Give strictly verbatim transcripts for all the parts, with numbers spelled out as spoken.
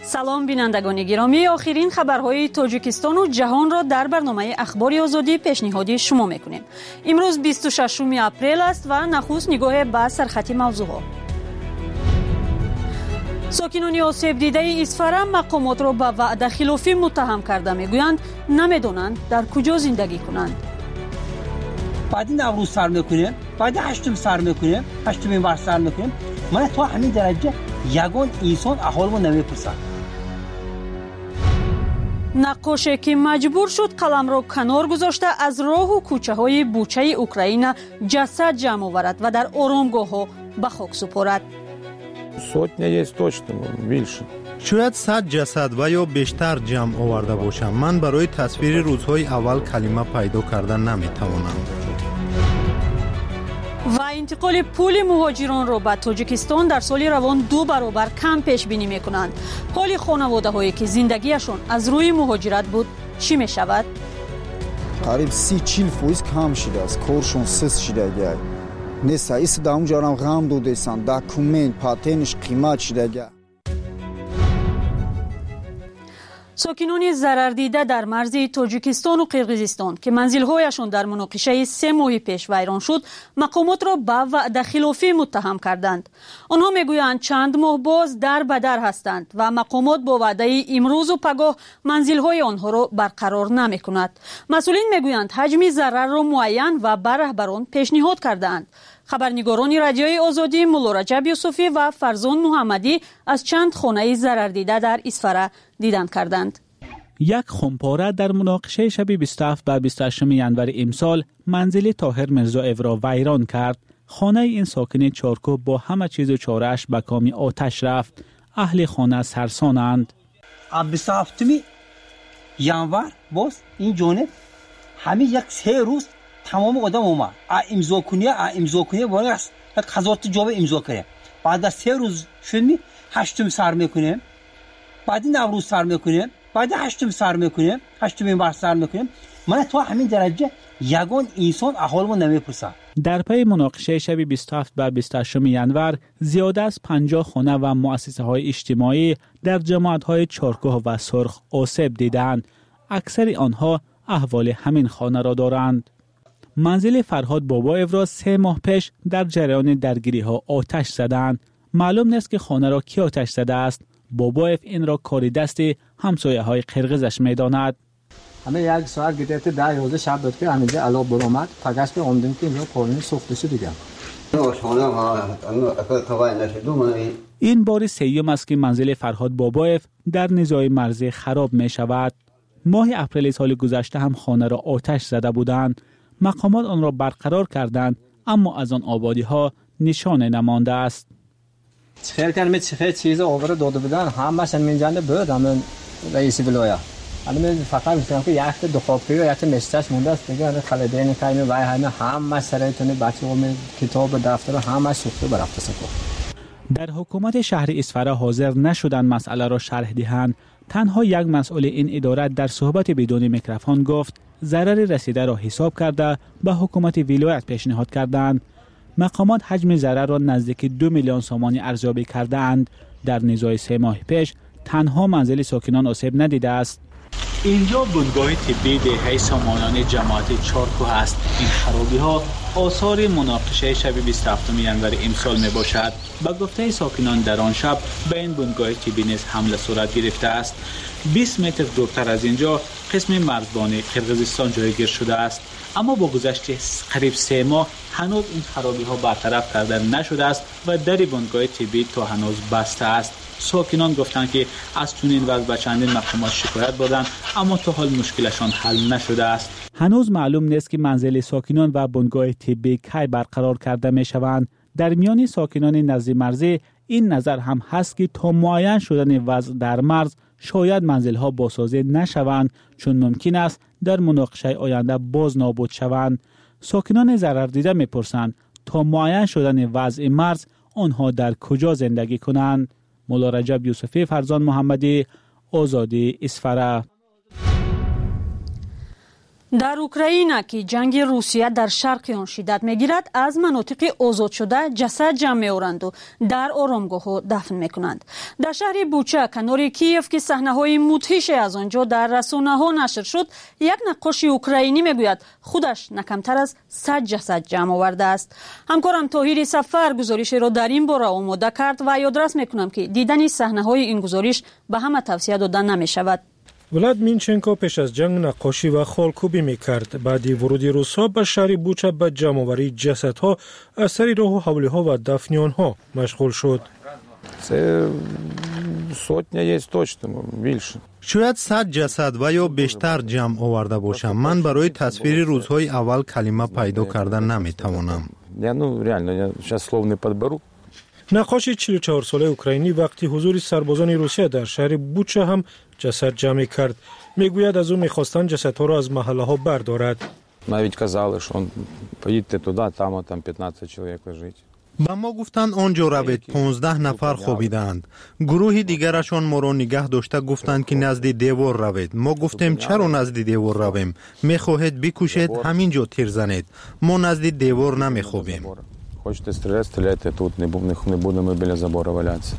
سلام بینندگان گرامی، آخرین خبرهای تاجیکستان و جهان را در برنامه اخبار آزادی پیشنهاد شما میکنیم. امروز بیست و ششم اپریل است و نخست نگاه به سرخط موضوعها. ساکنان آسیب دیده اسفره مقامات را به وعده خلافی متهم کرده میگویند نمیدانند در کجا زندگی کنند. بعد نوروز سر میکنیم، بعد هشتم سر میکنیم، هشتم این ور سر میکنیم. من تو همین درجه یگان انسان احوالمو نمیپرسم. نقاشی که مجبور شد قلم را کنار گذاشته از راه و کوچه های بوچه اوکراین جسد جمع آورد و در آرامگاه ها به خاک سپارد. Сотня есть точно, більше. شاید صد جسد و یا بیشتر جمع آورده باشم. من برای تصویر روزهای اول کلمه پیدا کردن نمیتوانم. و انتقال پول مهاجران را به تاجیکستان در سال روان دو برابر کم پیش بینی میکنند. حال خانواده هایی که زندگیشون از روی مهاجرت بود چی می شود؟ قریب سی چیل فویز کم شده است. کارشون سس شده گه. نیست ایست دام جارم غم دودیسان. دکومنت پاتنش قیمت شده گه. ساکنان ضرر دیده در مرز تاجیکستان و قرقیزستان که منزل‌هایشان در مناقشه سه ماه پیش ویران شد، مقامات را به وعده خلافی متهم کردند. آنها میگویند چند ماه باز در به در هستند و مقامات با وعده امروز و پگاه منزل‌های آنها را برقرار نمی‌کند. مسئولین میگویند حجم ضرر را معین و بر رهبران پیشنهاد کردند. خبرنگاران رادیوی آزادی مولا رجب یوسفی و فرزان محمدی از چند خانه ضرر دیده در اسفره دیدن کردند. یک خمپاره در مناقشه شب بیست و هفت و بیست و هشت ینور امسال منزل طاهر میرزایف را ویران کرد. خانه این ساکن چارکو با همه چیز و چاره‌اش به کام آتش رفت. اهل خانه سرسانند. بیست و هفت ینور باز این جانب همین یک سه روز تمام آدم اومد امضا کنی امضا کنی باید است هزار تا جواب امضا کنه. بعد از سه روز شدیم هشتم سر میکنیم، بعد نوروز سر میکنیم، بعد هشتم سر میکنیم، هشتم این ور سر میکنیم. من تو همین درجه یگان انسان احوالمو نمیپرسم. در پی مناقشه شب بیست و هفت و بیست و هشت ینور زیاده از پنجاه خانه و مؤسسه های اجتماعی در جماعت های چارکوه و سرخ آسیب دیدند. اکثر آنها احوال همین خانه را دارند. منزل فرهاد بابایف را سه ماه پیش در جریان درگیری ها آتش زدند. معلوم نیست که خانه را کی آتش زده است. بابایف این را کاری دست همسایه های قرقیزش میداند. همه یک ساعت گذشته ده یازده شب بود که همینجا علا برآمد. پگشت اومدیم که اینجا پارونی سوخته شد دیگه. این بار سیوم است که منزل فرهاد بابایف در نزاع مرزی خراب می شود. ماه اپریل سال گذشته هم خانه را آتش زده بودند. مقامات آن را برقرار کردند اما از آن آبادی ها نشانه نمانده است. خیلی کنمی چه چیز آورده داده بودن همش منجنده بود همین رئیس ولایت. الان فقط میگم که یک دو خوابگی و یک مستش مونده است دیگه. خالدین کایمی وای همه همه سرایتونه بچه‌ها می کتاب دفتر همه سوخته برافته سکو. در حکومت شهر اسفره حاضر نشدند مسئله را شرح دهند. تنها یک مسئول این اداره در صحبت بدون میکروفون گفت ضرر رسیده را حساب کرده به حکومت ولایت پیشنهاد کردند. مقامات حجم ضرر را نزدیک دو میلیون سومانی ارزیابی کردند. در نزاع سه ماه پیش تنها منزل ساکنان آسیب ندیده است. اینجا بنگاه طبی دهه سامانان جماعت چارکوه است. این خرابی ها آثار مناقشه شب بیست و هفت ینور امسال می باشد. با گفته ساکنان در آن شب به این بنگاه طبی نیز حمله صورت گرفته است. بیست متر دورتر از اینجا قسم مرزبان قرقیزستان جایگیر شده است. اما با گذشت قریب سه ماه هنوز این خرابی ها برطرف کرده نشده است و در بنگاه طبی تا هنوز بسته است. ساکنان گفتند که از چنین وضع به چندین مقامات شکایت بردند اما تا حال مشکلشان حل نشده است. هنوز معلوم نیست که منزل ساکنان و بنگاه طبی کی برقرار کرده می شوند. در میان ساکنان نزد مرزی این نظر هم هست که تا معین شدن وضع در مرز شاید منزل‌ها بازسازی نشوند چون ممکن است در مناقشه آینده باز نابود شوند. ساکنان ضرر دیده می‌پرسند تا معین شدن وضع مرز آنها در کجا زندگی کنند. مولا رجب یوسفی، فرزان محمدی، آزادی اسفره. در اوکراین که جنگ روسیه در شرق آن شدت میگیرد، از مناطق آزاد شده جسد جمع می‌آورند و در آرامگاه‌ها دفن می‌کنند. در شهر بوچا کنار کیف که صحنه‌های مدهش از آنجا در رسانه‌ها نشر شد، یک نقاش اوکراینی میگوید خودش نکمتر از صد جسد جمع آورده است. همکارم طاهر سفر گزارش را در این باره آماده کرد و یادرس می‌کنم که دیدن صحنه‌های این گزارش به همه توصیه داده نمی‌شود. ولادیمیر پیش از جنگ نقاشی و خالکوبی میکرد. بعد ورود روس‌ها به شهر بوچا به جمع‌آوری جسدها از سر راه و حوالی‌ها و دفن آنها مشغول شد. Це сотня є точно, більше. شاید صد جسد و یا بیشتر جمع آورده باشم. من برای تصویر روزهای اول کلمه پیدا کردن نمیتوانم. Я ну реально я сейчас слов не подберу. نقاش چهل و چهار ساله اوکراینی وقتی حضور سربازان روسیه در شهر بوچا هم جسد جمع کرد. میگوید از او میخواستند جسدها را از محله ها بردارد. Навіть казали, що поїдьте туди, там там п'ятнадцять чоловік лежить. با ما گفتند آنجا روید. پانزده نفر خوابیدند. گروه دیگرشان ما را نگه داشته گفتند که نزد دیوار روید. ما گفتیم چرا نزد دیوار رویم؟ میخواهید بکشید همینجا تیر زنید. ما نزد دیوار نمیخوابیم. Хочете стріляти, стріляйте тут, не будемо біля забору валятися.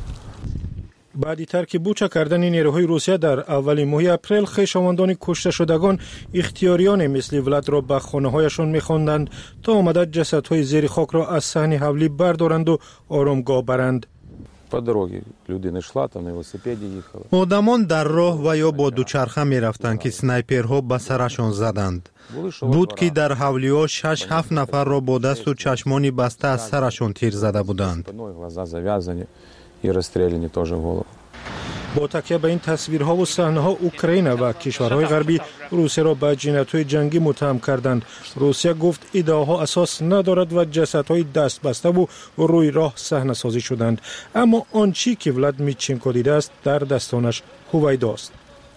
بعدی ترک بوچا کردن نیروهای روسیه در اول ماه اپریل، خویشاوندان کشته شدگان اختیاریان مثل ولاد را به خانه‌هایشان می‌خواندند تا آمده جسدهای زیر خاک را از صحن حوالی بردارند و آرامگاه برند. по дорозі людина йшла, там на велосипеді їхала. آدمان در راه و یا با دوچرخه می‌رفتند که سنایپرها به سرشان زدند. بود که در حوالی‌ها شش هفت نفر را با دست و چشمانی بسته از سرشان تیر زده بودند. глаза зав'язані і розстріляні теж в голову. با تکیه به این تصویرها و صحنه‌ها اوکراین و کشورهای غربی روسیه را به جنایت‌های جنگی متهم کردند. روسیه گفت ادعاها اساس ندارد و جسدهای دست بسته و روی راه صحنه سازی شدند. اما آنچه که ولادیمیر دیده است در دستانش هویداست.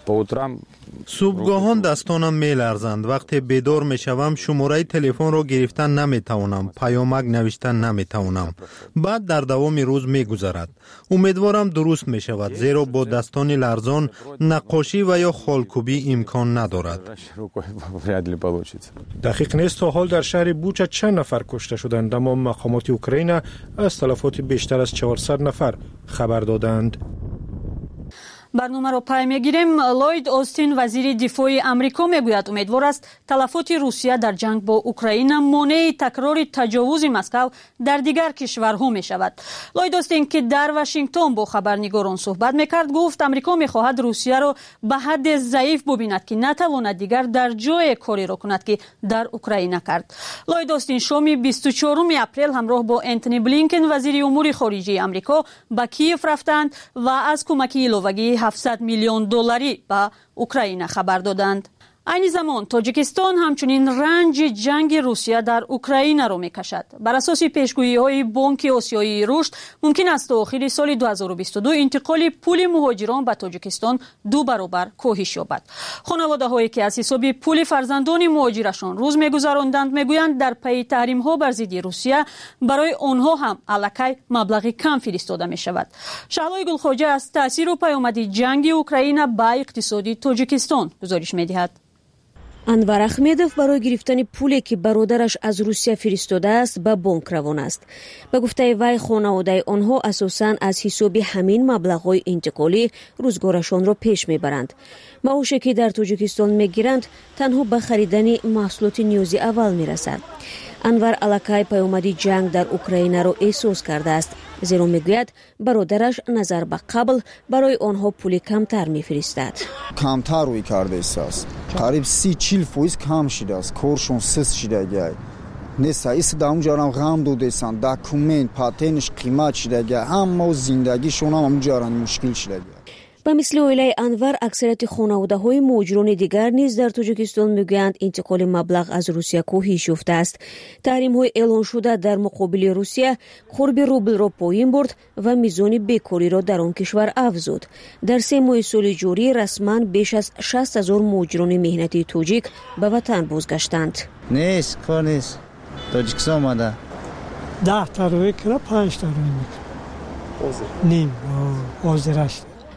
صبحگاهان دستانم میلرزند. وقتی بیدار میشوم شماره تلفن را گرفتن نمیتوانم، پیامک نوشتن نمیتوانم. بعد در دوام روز میگذرد. امیدوارم درست میشود، زیرا با دستان لرزان نقاشی و یا خالکوبی امکان ندارد. دقیق نیست تا حال در شهر بوچا چند نفر کشته شدند، اما مقامات اوکراین از تلفات بیشتر از چهارصد نفر خبر دادند. برنامه را پای میگیریم. لوید اوستین وزیر دفاع امریکا میگوید امیدوار است تلفات روسیه در جنگ با اوکراین مانع تکرار تجاوز مسکو در دیگر کشورها می شود. لوید اوستین که در واشنگتن با خبرنگاران صحبت میکرد گفت امریکا میخواهد روسیه را به حد ضعیف ببیند که نتواند دیگر در جای کاری را کند که در اوکراین کرد. لوید اوستین شام بیست و چهارم اپریل همراه با انتونی بلینکن وزیر امور خارجه امریکا به کیف رفتند و از کمک ایلوگی هفتصد میلیون دلاری به اوکراین خبر دادند. این زمان تاجیکستان همچنین رنج جنگ روسیه در اوکراین را میکشد. بر اساس پیشگویی‌های بانک آسیایی رشد ممکن است تا آخر سال دو هزار و بیست و دو انتقال پول مهاجران به تاجیکستان دو برابر کاهش یابد. خانواده‌هایی که از حساب پول فرزندان مهاجرشان روز میگذراندند میگویند در پی تحریم‌ها بر ضد روسیه برای آنها هم الکی مبلغ کم فرستاده میشود. شهلای گلخواجه از تاثیر و پیامد جنگ اوکراین به اقتصاد تاجیکستان گزارش می‌دهد. انور احمدов برای گرفتن پولی که برادرش از روسیه فرستاده است به بانک روان است. به گفته وی خانواده آنها اساساً از حساب همین مبلغ‌های انتقالی روزگارشان را پیش میبرند. معاشی که در تاجیکستان میگیرند تنها به خریدن محصولات نیازی اول میرسد. انور الکی پیامد جنگ در اوکراین را احساس کرده است، زیرا میگوید برادرش نظر به قبل برای آنها پول کمتر میفرستد. کمتر روی کرده است. قریب سی چهل فیصد کم شده است. کارشون سست شده گه. نیست ایست دام جارم غم دودستان. دکومنت پاتنش قیمت شده گه. هم زندگیشون هم هم جارم مشکل شده گه. به مثل اویلای انور اکثریت خانواده های مهاجران دیگر نیز در تاجیکستان میگویند انتقال مبلغ از روسیه کاهش یافته است. تحریم های اعلان شده در مقابل روسیه قرب روبل را پایین برد و میزان بیکاری را در آن کشور افزود. در سه ماه سال جاری رسما بیش از شصت هزار مهاجران مهنتی تاجیک به وطن بازگشتند. نیست کار نیست. تاجیکستان آمده. ده تا روی کرا پنج تا روی میکنه. نیم آزرش.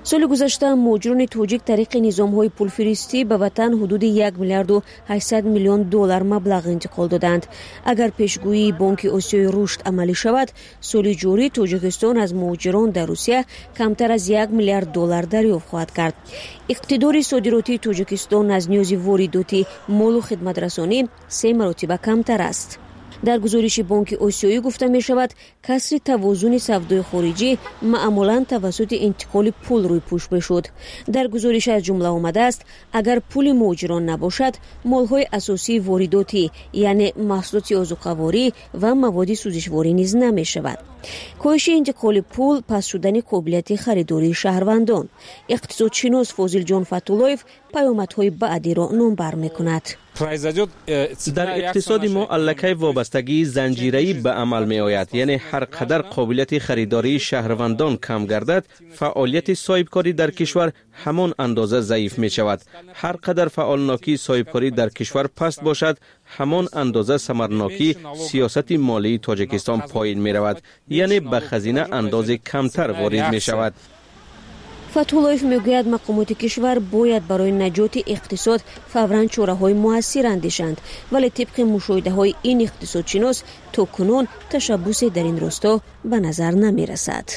سال گذشته مهاجران تاجیک طریق نظام‌های پولفرستی به وطن حدود یک میلیارد و هشتصد میلیون دلار مبلغ انتقال دادند. اگر پیشگویی بانک آسیای رشد عملی شود، سال جاری تاجیکستان از مهاجران در روسیه کمتر از یک میلیارد دلار دریافت خواهد کرد. اقتدار صادراتی تاجیکستان از نیاز وارداتی مال و خدمت رسانی سه مرتبه کمتر است. در گزارش بانک آسیایی گفته می شود کسر توازن سودای خارجی معمولاً توسط انتقال پول روی پوش بشود. در گزارش از جمله آمده است اگر پول مهاجران نباشد، مالهای اساسی وارداتی یعنی محصولات آذوقه‌واری و مواد سوزشواری نیز نمی شود. کاهش انتقال پول پس شدن قابلیت خریداری شهروندان. اقتصادشناس فاضل جان فتولایف پیامدهای بعدی را نامبر می کند. در اقتصاد ما الکی وابستگی زنجیره‌ای به عمل می آید، یعنی هر قدر قابلیت خریداری شهروندان کم گردد، فعالیت صاحبکاری در کشور همان اندازه ضعیف می شود. هر قدر فعالناکی صاحبکاری در کشور پست باشد، همان اندازه ثمرناکی سیاست مالی تاجیکستان پایین می رود، یعنی به خزینه اندازه کمتر وارد می شود. فتولایف میگوید مقامات کشور باید برای نجات اقتصاد فوراً چاره‌های مؤثر اندیشند، ولی طبق مشاهده‌های این اقتصادشناس تاکنون تشبث در این راستا به نظر نمی‌رسد.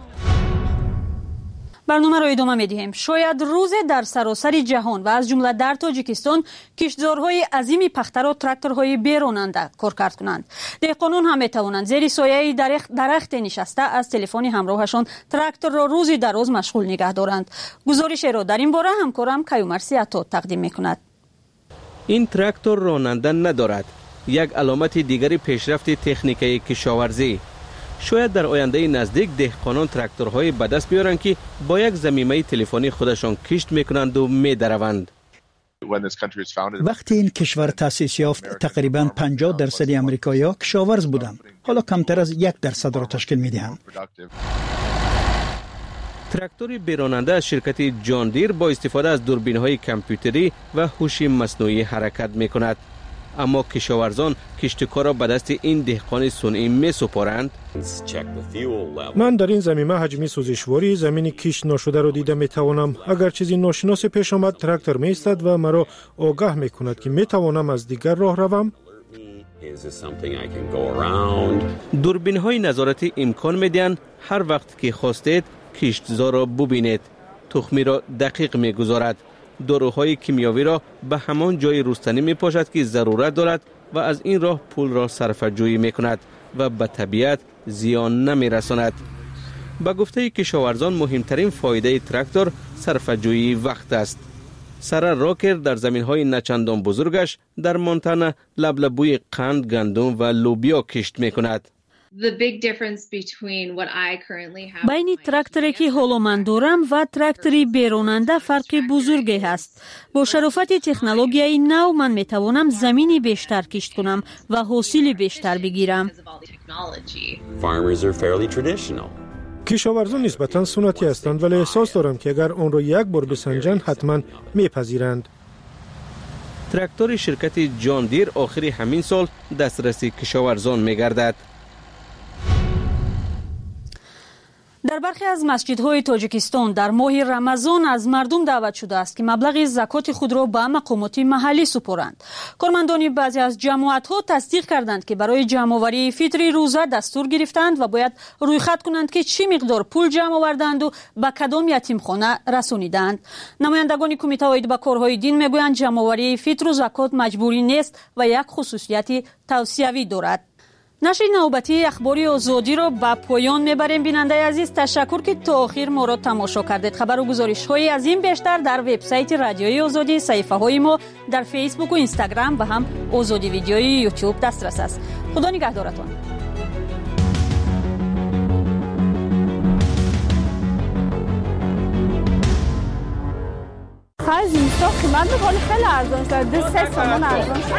برنامه را ادامه می‌دهیم. شاید روز در سراسر جهان و از جمله در تاجیکستان کشتزارهای عظیمی پخته را تراکتورهای بیراننده کارکرد کنند. دهقانان هم می‌توانند زیر سایه درخت, درخت نشسته از تلفن همراهشان تراکتور را روزی دراز مشغول نگه دارند. گزارش را در این باره همکارم کیومرسی عطا تقدیم می‌کند. این تراکتور راننده ندارد. یک علامت دیگری پیشرفت تکنیکی کشاورزی. شاید در آینده نزدیک دهقانان تراکتورهای به دست بیارند که با یک ضمیمه تلفنی خودشان کشت میکنند و میدروند. وقتی این کشور تأسیس یافت تقریباً پنجاه درصد امریکایی‌ها کشاورز بودند. حالا کمتر از یک درصد را تشکیل میدهند. تراکتور بیراننده از شرکت جان دیر با استفاده از دوربین‌های کامپیوتری و هوش مصنوعی حرکت میکند. اما کشاورزان کشتکار را به دست این دهقان صنعی می سپارند. من در این زمینه حجمی سوزشواری زمین کشت نشده را دیده می توانم. اگر چیزی ناشناس پیش آمد تراکتور می ایستد و مرا آگاه می کند که می توانم از دیگر راه روم. دوربین های نظارتی امکان می دهند هر وقت که خواستید کشتزار را ببینید. تخمی را دقیق می گذارد. داروهای کیمیاوی را به همان جای رستنی می پاشد که ضرورت دارد و از این راه پول را صرفه جویی می کند و به طبیعت زیان نمی رساند. به گفته کشاورزان مهمترین فایده تراکتور صرفه جویی وقت است. سر راکر در زمین های نچندان بزرگش در مونتانا لبلبوی قند، گندم و لوبیا کشت می کند. بین تراکتوری که حالا من دارم و تراکتوری بیراننده فرق بزرگی هست. با شرافت تکنولوژی نو من میتوانم زمینی بیشتر کشت کنم و حاصل بیشتر بگیرم. کشاورزان نسبتاً سنتی هستند، ولی احساس دارم که اگر آن را یک بار بسنجند حتما میپذیرند. تراکتور شرکت جان دیر آخر همین سال دسترسی کشاورزان میگردد. در برخی از مسجدهای تاجیکستان در ماه رمضان از مردم دعوت شده است که مبلغ زکات خود را به مقامات محلی سپارند. کارمندان بعضی از جماعت‌ها تصدیق کردند که برای جمع‌آوری فطر روزه دستور گرفتند و باید رویخط کنند که چی مقدار پول جمع آوردند و به کدام یتیمخانه رسانیدند. نمایندگان کمیته واحد به کارهای دین میگویند جمع‌آوری فطر و زکات مجبوری نیست و یک خصوصیت توصیوی دارد. نشر نوبتی اخباری آزادی را به پایان میبریم. بیننده عزیز تشکر که تا آخر ما را تماشا کردید. خبر و گزارش های از این بیشتر در وبسایت رادیوی آزادی، صفحه های ما در فیسبوک و اینستاگرام و هم آزادی ویدیوی یوتیوب دسترس است. خدا نگهدارتان. از اینستا قیمت میکنه خیلی ارزان شد. دو سه سامان ارزان شد.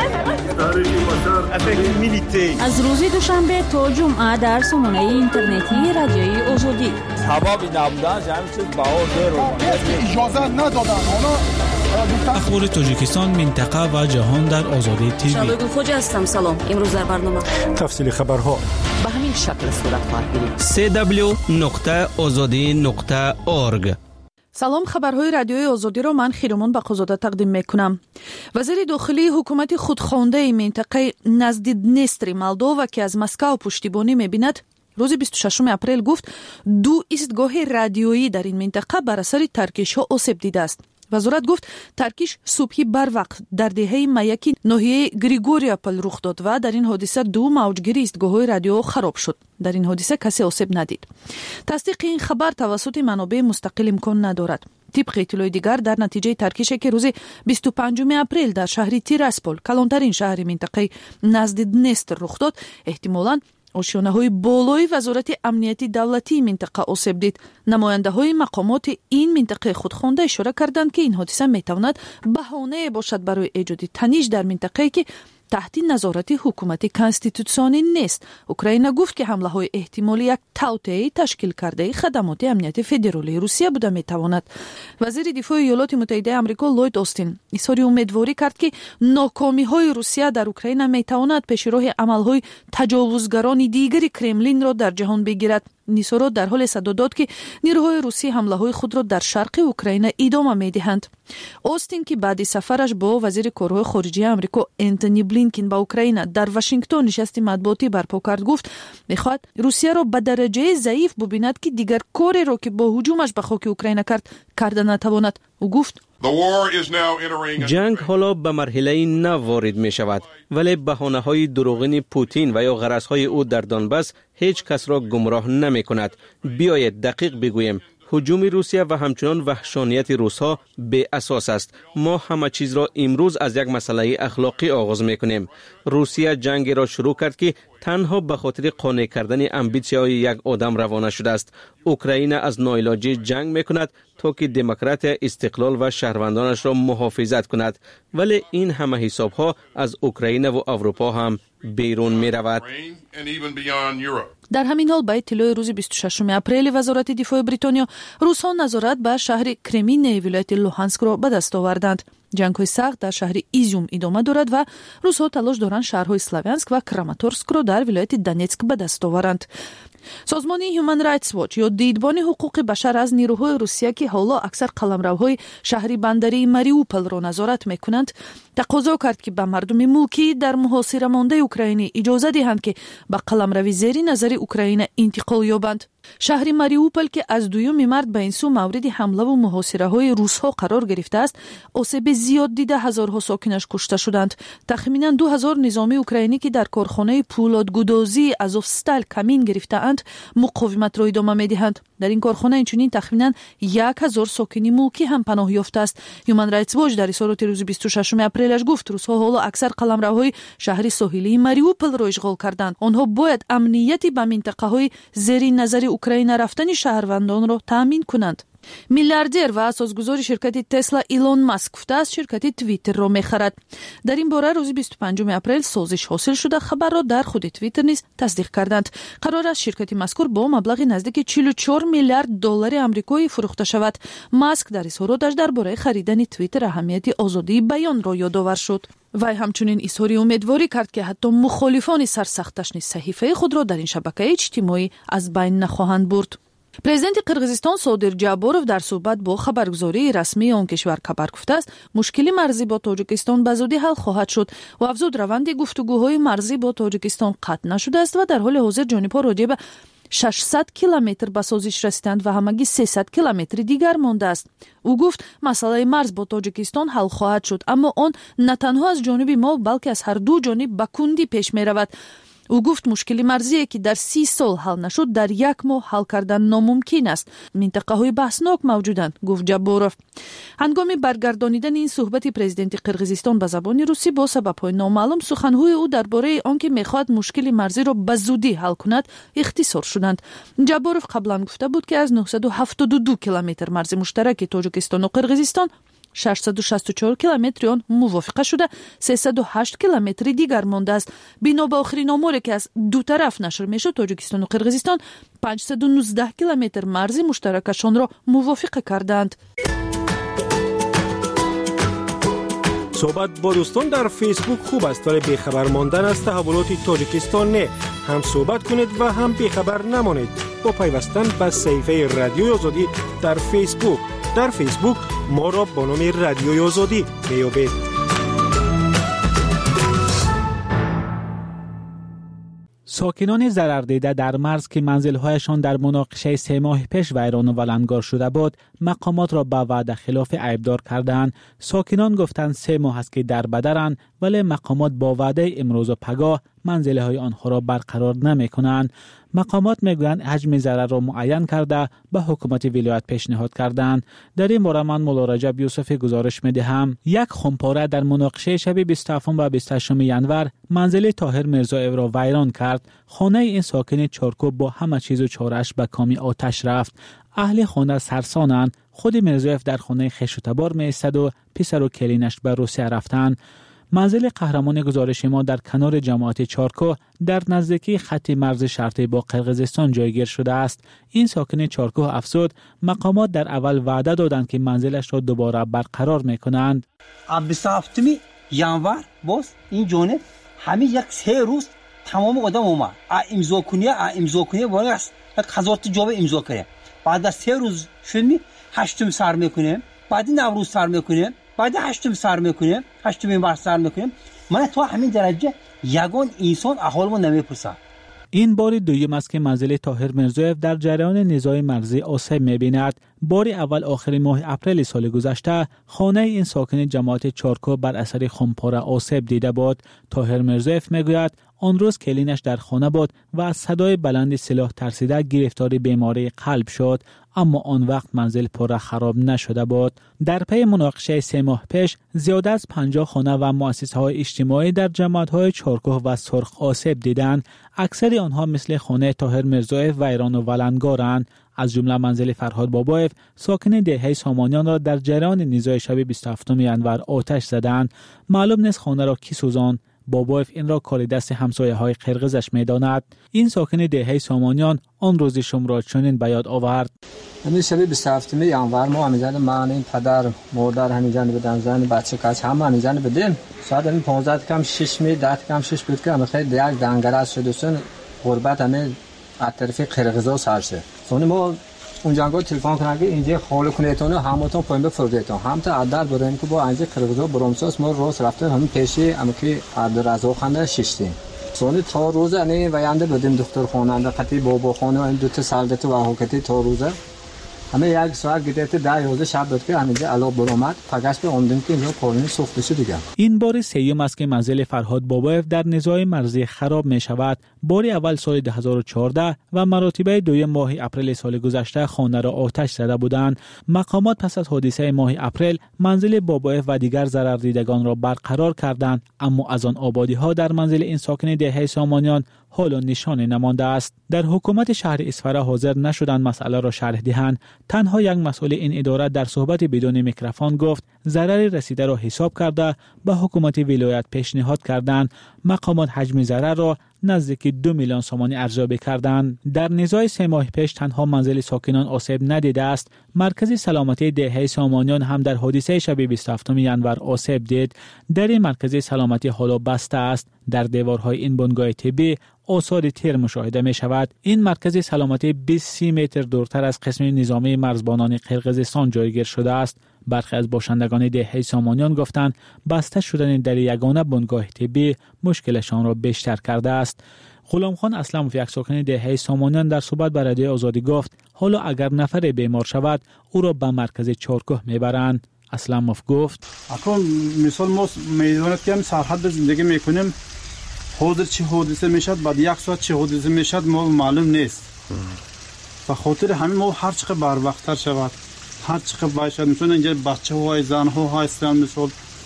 از روز دوشنبه تا جمعه در سامانه اینترنتی رادیوی آزادی. تبابی نبودن جمعی چیز باور درو. اجازه ندادن. اخبار تاجیکستان، منطقه و جهان در آزادی تیوی. شبگون خوجه هستم. سلام. امروز در برنامه تفصیل خبرها به همین شکل صورت خواهد گرفت. سی دبلیو نقطه آزادی نقطه اورگ سلام، خبرهای رادیوی آزادی را من خیرمان بقازاده تقدیم میکنم. وزیر داخلی حکومت خودخوانده منطقه نزد دنستر مولدووا که از مسکو پشتیبانی میبیند روز بیست و ششم اپریل گفت دو ایستگاه رادیویی در این منطقه بر اثر ترکش ها آسیب دیده است. وزارت گفت ترکش صبحی بر وقت در دهه میکی ناحیه گریگوریاپل رخ داد و در این حادثه دو موجگیری ایستگاه‌های رادیو خراب شد. در این حادثه کسی آسیب ندید. تصدیق این خبر توسط منابع مستقل امکان ندارد. طبق اطلاع دیگر در نتیجه ترکشی که روز بیست و پنجم اپریل در شهر تیراسپول کلانترین شهر منطقه نزد دنستر رخ داد، احتمالاً آشیانه‌های بالای وزارت امنیتی دولتی منطقه آسیب دید. نماینده‌های مقامات این منطقه خودخوانده اشاره کردند که این حادثه می‌تواند بهانه باشد برای ایجاد تنش در منطقه‌ای که تحت نظارت حکومت کانستیتوسیونی نیست. اوکراین گفت که حمله‌های احتمالی یک توطئه تشکیل کرده خدمات امنیت فدرالی روسیه بوده می‌تواند. وزیر دفاع ایالات متحده آمریکا لوید استین اظهار امیدواری کرد که ناکامی‌های روسیه در اوکراین می‌تواند پیش راه عمل‌های تجاوزگران دیگری کرملین را در جهان بگیرد. نیسورو در حال صدا داد که نیروهای روسی حمله‌های خود را در شرق اوکراین ادامه می‌دهند. اوستین که بعد سفرش با وزیر کارهای خارجه آمریکا انتونی بلینکن با اوکراین در واشنگتن نشست مطبوعاتی برپا کرد، گفت می‌خواهد روسیه را به درجه ضعیف ببیند که دیگر کاری را که با هجومش به خاک اوکراین کرد کرده نتواند. او گفت جنگ حالا به مرحله نو وارد می شود، ولی بهانه های دروغین پوتین و یا غرض های او در دانباس هیچ کس را گمراه نمی کند. بیایید دقیق بگوییم هجوم روسیه و همچنان وحشانیت روس‌ها بی اساس است. ما همه چیز را امروز از یک مسئله اخلاقی آغاز می‌کنیم. روسیه جنگ را شروع کرد که تنها به خاطر قانع کردن امبیسی‌های یک آدم روانه شده است. اوکراین از ناعلاجی جنگ می‌کند تا که دموکرات استقلال و شهروندانش را محافظت کند، ولی این همه حساب‌ها از اوکراین و اروپا هم بیرون می‌رود. در همین حال با اطلاع روز بیست و ششم اپریل وزارت دفاع بریتانیا روس‌ها نظارت بر شهر کرمینه ولایت لوهانسک را به دست آوردند. جنگ‌های سخت در شهر ایزیوم ادامه دارد و روس‌ها تلاش دارند شهرهای سلاویانسک و کراماتورسک را در ولایت دونتسک به دست آورند. سازمان هیومن رایتس واچ یا دیدبان حقوق بشر از نیروهای روسیه که حالا اکثر قلمروهای شهری بندری ماریوپل را نظارت میکنند تقاضا کرد که به مردم ملکی در محاصره مانده اوکراینی اجازه دهند که به قلمرو زیر نظر اوکراین انتقال یابند. شهر ماریوپل که از دویم مارس به این سو مورد حمله و محاصره های روس‌ها قرار گرفته است، آسیب زیاد دیده، هزارها ساکنش کشته شدند. تخمینا دو هزار نظامی اوکراینی که در کارخانه پولادگودازی آزوفستال کمین گرفته‌اند مقاومت را ادامه می‌دهند. در این کارخانه اینچنین تخمینا یک هزار ساکن ملکی هم پناه یافته است. هیومن رایتس واچ در اظهارات روز بیست و ششم اپریلش گفت روس‌ها حالا اکثر قلمروهای شهر ساحلی ماریوپل را اشغال کردند. آنها باید امنیتی به منطقه‌های زیر نظر اوکراین رفتن شهروندان را تامین کنند. میلیاردر و اساسگذار شرکت تسلا ایلون ماسک گفته است شرکت توییتر را می‌خرد. در این باره روز بیست و پنجم اپریل سازش حاصل شده خبر را در خود توییتر نیز تصدیق کردند. قرار است شرکت مذکور با مبلغ نزدیک چهل و چهار میلیارد دلار آمریکایی فروخته شود. ماسک در اظهاراتش درباره خریدن توییتر اهمیت آزادی بیان را یادآور شد. وی همچنین اظهار امیدواری کرد که حتی مخالفان سرسختش نیز صحیفه خود را در این شبکه اجتماعی از بین نخواهند برد. پرزیدنت قرغیزستان صادر جابوروف در صحبت با خبرگزاری رسمی آن کشور خبر گفته است مشکل مرزی با تاجیکستان به زودی حل خواهد شد و افزود روند گفتگوهای مرزی با تاجیکستان قطع نشده است و در حال حاضر جانب‌ها راجع به ششصد کیلومتر به سازش رسیدند و همگی سیصد کیلومتر دیگر مانده است. او گفت مسئله مرز با تاجیکستان حل خواهد شد، اما آن نه تنها از جانب ما بلکه از هر دو جانب به کندی پیش می رود. او گفت مشکل مرزی که در سی سال حل نشد در یک ماه حل کردن ناممکن است. منطقه های بحثناک موجودند، گفت جابوروف. هنگام برگردانیدن این صحبت پرزیدنت قرغیزستان به زبان روسی با سبب‌های نامعلوم سخنهای او درباره آنکه می‌خواهد مشکل مرزی را به زودی حل کند اختصار شدند. جابوروف قبلا گفته بود که از نهصد و هفتاد و دو کیلومتر مرز مشترک تاجیکستان و قرغیزستان ششصد و شصت و چهار کیلومتر آن موافقه شده، سیصد و هشت کیلومتر دیگر مانده است. بنا به آخرین آماری که از دو طرف نشر میشد تاجیکستان و قرغیزستان پانصد و نوزده کیلومتر مرز مشترکشان را موافقه کردند. صحبت با دوستان در فیسبوک خوب است ولی بیخبر ماندن از تحولات تاجیکستان نه. هم صحبت کنید و هم بیخبر نمانید با پیوستن به صفحه رادیوی آزادی در فیسبوک. در فیسبوک ما را با نام رادیوی آزادی میابید. ساکنان ضرر دیده در مرز که منزل‌هایشان در مناقشه سه ماه پیش ویران و ولنگار شده بود، مقامات را به وعده خلاف عیبدار کردند. ساکنان گفتند سه ماه است که در بدرند، ولی مقامات با وعده امروز و پگاه منزل‌های آنها را برقرار نمی‌کنند. مقامات میگویند حجم ضرر را معین کرده به حکومت ولایت پیشنهاد کردند. در این باره من مولا رجب یوسف گزارش می‌دهم. یک خمپاره در مناقشه شب بیست و هفتم و بیست و هشتم ینور منزل طاهر میرزایف را ویران کرد. خانه این ساکن چارکوب با همه چیز و چاره‌اش به کامی آتش رفت. اهل خانه سرسانند. خود میرزایف در خانه خویش و تبار می‌ایستد و پسر و کلینش به روسیه رفتند. منزل قهرمان گزارش ما در کنار جماعت چارکو در نزدیکی خط مرز شرطی با قرقیزستان جایگیر شده است. این ساکن چارکو افزود مقامات در اول وعده دادند که منزلش را دوباره برقرار میکنند. بیست و هفتم ینور باز این جونه همین یک سه روز تمام آدم اومد امضا کنی امضا کنی بالا است هزار تا جواب امضا کنه. بعد از سه روز شد می هشتم سر میکنه، بعد نوروز سر میکنه، بعد هشتم سر میکنه، هشتم ماه سر میکنه. من تو همین درجه یگان انسان احوالمو نمیپرسه. این بار دوم است که منزل طاهر میرزایف در جریان نزاع مرزی آسیب می‌بیند. بار اول آخر ماه اپریل سال گذشته خانه این ساکن جماعت چارکو بر اثر خمپاره آسیب دیده بود. طاهر میرزایف میگوید آن روز کلینش در خانه بود و از صدای بلند سلاح ترسیده گرفتار بیماری قلب شد، اما آن وقت منزل پره خراب نشده بود. در پی مناقشه سه ماه پیش زیاده از پنجاه خانه و مؤسسه‌های اجتماعی در جماعت‌های چارکوه و سرخ آسیب دیدند. اکثر آنها مثل خانه طاهر میرزایف ویران و ولنگارند. از جمله منزل فرهاد بابایف ساکن دهه سامانیان را در جریان نزاع شب بیست و هفتم ینور آتش زدند. معلوم نیست خانه را کی سوزاند. بابایف این را کار دست همسایه های قرقیزش میداند. این ساکن دهه سامانیان آن روز شم را چنین به یاد آورد. همین شب بیست و هفتم ینور ما همیزن من این پدر مادر همیزن بدن زن بچه کاش همه همیزن بدیم. شاید این پانزده کم شش می ده کم شش بود که همه خیلی یک دنگره شدوسن غربت همه از طرف قرقیزا سرشه. سونی ما اونجا گفت تلفن کنن که اینجا خاله کنیتون همتون پایین بفرستید هم تا عدد بریم که با اینجا قرقیزا برامساس ما روز رفتیم همین پیشی اما که عدد رضا خانه ششتیم. سونی تا روز نه وینده بدیم دکتر خانه قطعی بابا خانه و این دو تا سالته و حکتی تا روزه همه یک ساعت گذشته ده یازده شب بود که همینجا علاوه بر اومد فقط به اومدیم که اینجا کارنی سوخته شد دیگه. این بار سوم است که منزل فرهاد بابایف در نزاع مرزی خراب می شود. بار اول سال دو هزار و چهارده و مراتبه دوم ماه اپریل سال گذشته خانه را آتش زده بودند. مقامات پس از حادثه ماه اپریل منزل بابایف و دیگر ضرر دیدگان را برقرار کردند، اما از آن آبادی ها در منزل این ساکن دهه سامانیان حالا نشانه نمانده است. در حکومت شهر اصفهان حاضر نشدند مسئله را شرح دهند. تنها یک مسئول این اداره در صحبت بدون میکروفون گفت ضرر رسیده را حساب کرده به حکومت ولایت پیشنهاد کردند. مقامات حجم ضرر را نزدیک دو میلیون سومانی ارزیابی کردند. در نزاع سه ماه پیش تنها منزل ساکنان آسیب ندیده است. مرکز سلامتی دهه سامانیان هم در حادثه شب بیست و هفتم ینور آسیب دید. در این مرکز سلامتی حالا بسته است. در دیوارهای این بنگاه طبی آثار تیر مشاهده می شود. این مرکز سلامتی بیست متر دورتر از قسم نظامی مرزبانان قرقیزستان جایگیر شده است. برخی از باشندگان دهه سامانیان گفتند بسته شدن در یگانه بنگاه طبی مشکلشان را بیشتر کرده است. غلام خان اسلموف یک ساکن دهه سامانیان در صحبت با رادیو آزادی گفت حالا اگر نفر بیمار شود او را به مرکز چارکوه میبرند. اسلموف گفت اکنون مثال ما میدونید که هم سرحد زندگی میکنیم، حاضر چه حادثه میشد بعد یک ساعت چه حادثه میشد ما معلوم نیست. و خاطر همین ما هر چقدر بر وقتتر شود هر چقدر باشد مثلا اینجا بچه های زن ها هستن مثلا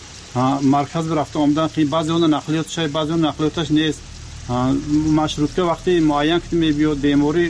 مرکز رفته آمدن که بعضی اون نقلیات شای بعضی اون نقلیاتش نیست. مشروط که وقتی معین که میبیاد بیماری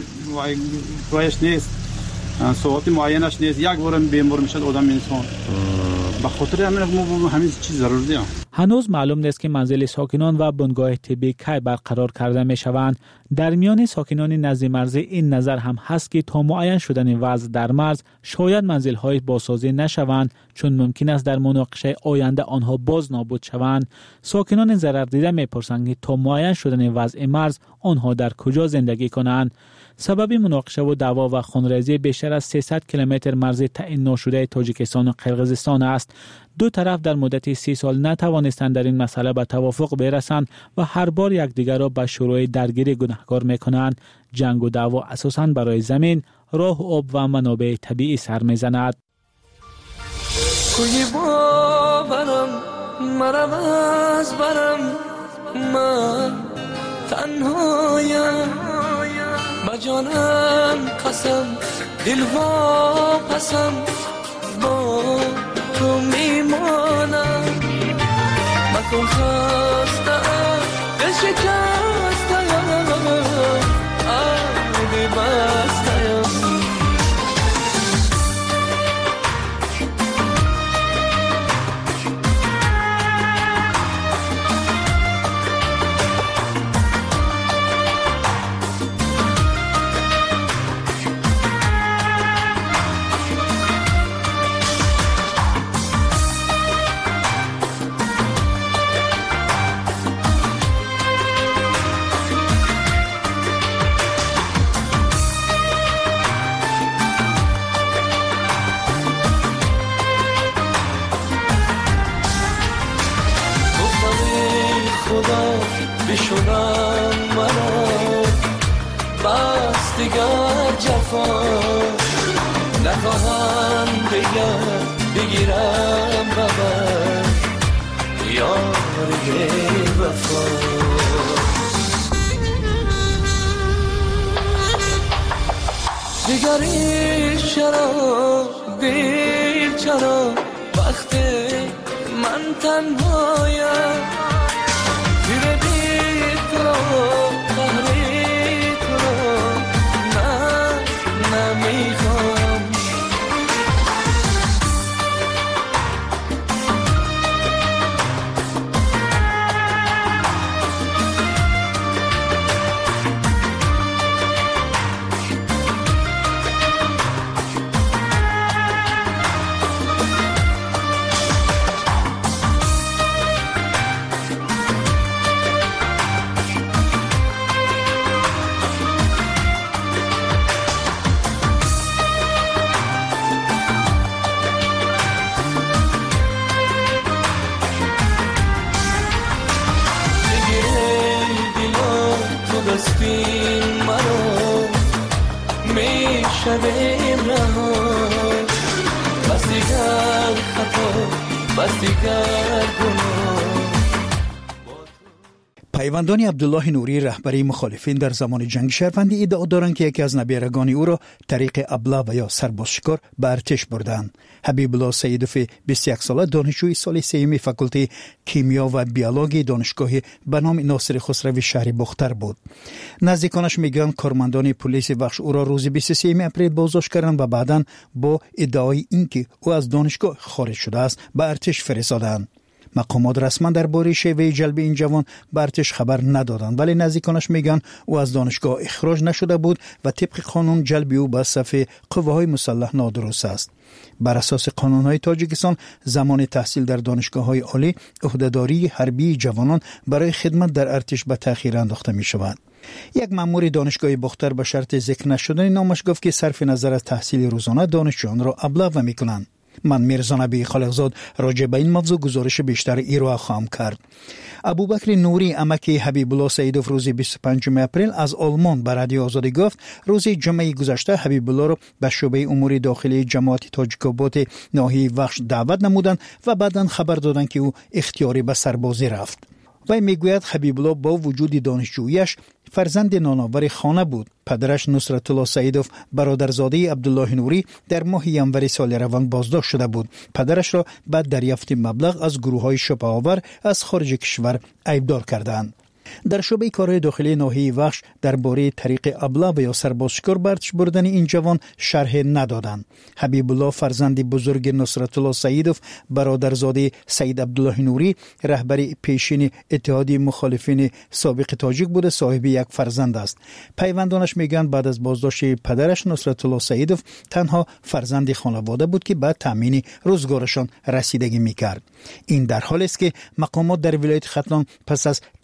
وایش نیست، ساعت معینش نیست، یک بار بیمار میشد آدم انسان. به خاطر همین ما همین چیز ضروریه. هنوز معلوم نیست که منزل ساکنان و بنگاه طبی کی برقرار کرده می شوند. در میان ساکنان نزد مرز این نظر هم هست که تا معین شدن وضع در مرز شاید منزل های بازسازی نشوند، چون ممکن است در مناقشه آینده آنها باز نابود شوند. ساکنان ضرر دیده می پرسند که تا معین شدن وضع مرز آنها در کجا زندگی کنند. سبب مناقشه و دعوا و خونریزی بیشتر از سیصد کیلومتر مرز تعیین نشده تاجیکستان و قرقیزستان است. دو طرف در مدت سی سال نتوانستند در این مسئله به توافق برسند و هر بار یکدیگر را به شروع درگیری گناهکار می‌کنند. جنگ و دعوا اساساً برای زمین، راه، آب و منابع طبیعی سر می‌زند. کوی باورم مرم از برم من تنهایم با جانم قسم دل وا پسم با تو میمانم مکن خستم دل شکستم آبی بستم بشونم منو بس دیگر جفا نخواهم دیگر بگیرم ببر یار وفا دیگری چرا دیر چرا وقتی من تنهایم شویم رها بس دیگر خطا بس دیگر گناه. پیوندان عبدالله نوری رهبری مخالفین در زمان جنگ شهروندی ادعا دارند که یکی از نبیرگان او را طریق ابله و یا سربازشکار به ارتش بردند. حبیب الله سیدوف بیست و یک ساله دانشجوی سال سوم فاکولته کیمیا و بیولوژی دانشگاه به نام ناصر خسروی شهر بختر بود. نزدیکانش میگن کارمندان پلیس بخش او را روز بیست و سوم اپریل بازداشت کردند و بعداً با ادعای اینکه او از دانشگاه خارج شده است به ارتش فرستادند. مقامات رسما درباره شیوه جلب این جوان به ارتش خبر ندادند، ولی نزدیکانش میگن او از دانشگاه اخراج نشده بود و طبق قانون جلب او به صف قوه‌های مسلح نادرست است. بر اساس قانون‌های تاجیکستان زمان تحصیل در دانشگاه‌های عالی عهده‌داری حربی جوانان برای خدمت در ارتش به تأخیر انداخته می‌شود. یک مأمور دانشگاه بختر به شرط ذکر نشدن نامش گفت که صرف نظر از تحصیل روزانه دانشجویان را ابلاغ می‌کنند. من میرزا نبی خالقزاد راجع به این موضوع گزارش بیشتر ایرا خواهم کرد. ابوبکر نوری عمک حبیب الله سیدوف روز بیست و پنجم اپریل از آلمان به رادیو آزادی گفت روز جمعه گذشته حبیب الله را به شعبه امور داخلی جماعت تاجیک‌آباد ناحیه وخش دعوت نمودند و بعداً خبر دادند که او اختیاری به سربازی رفت. وی میگوید حبیب الله با وجود دانشجوییش فرزند نانآور خانه بود. پدرش نصرت الله سیدوف برادرزاده عبدالله نوری در ماه ینوری سال روان بازداشت شده بود. پدرش را بعد دریافت مبلغ از گروه‌های شبه‌آور از خارج کشور ایبدار کردند. در شعبه کارهای داخلی ناحیه وخش درباره طریق ابله و یا سربازشکار به ارتش بردن این جوان شرح ندادند. حبیب الله فرزند بزرگ نصرت الله سیدوف برادرزاده سید عبدالله نوری رهبر پیشین اتحادیه مخالفین سابق تاجیک بوده، صاحب یک فرزند است. پیوندانش میگن بعد از بازداشت پدرش نصرت الله سیدوف تنها فرزند خانواده بود که بعد تامین روزگارشان رسیدگی میکرد. این در حالی است که مقامات در ولایت ختلان پس از تقریبا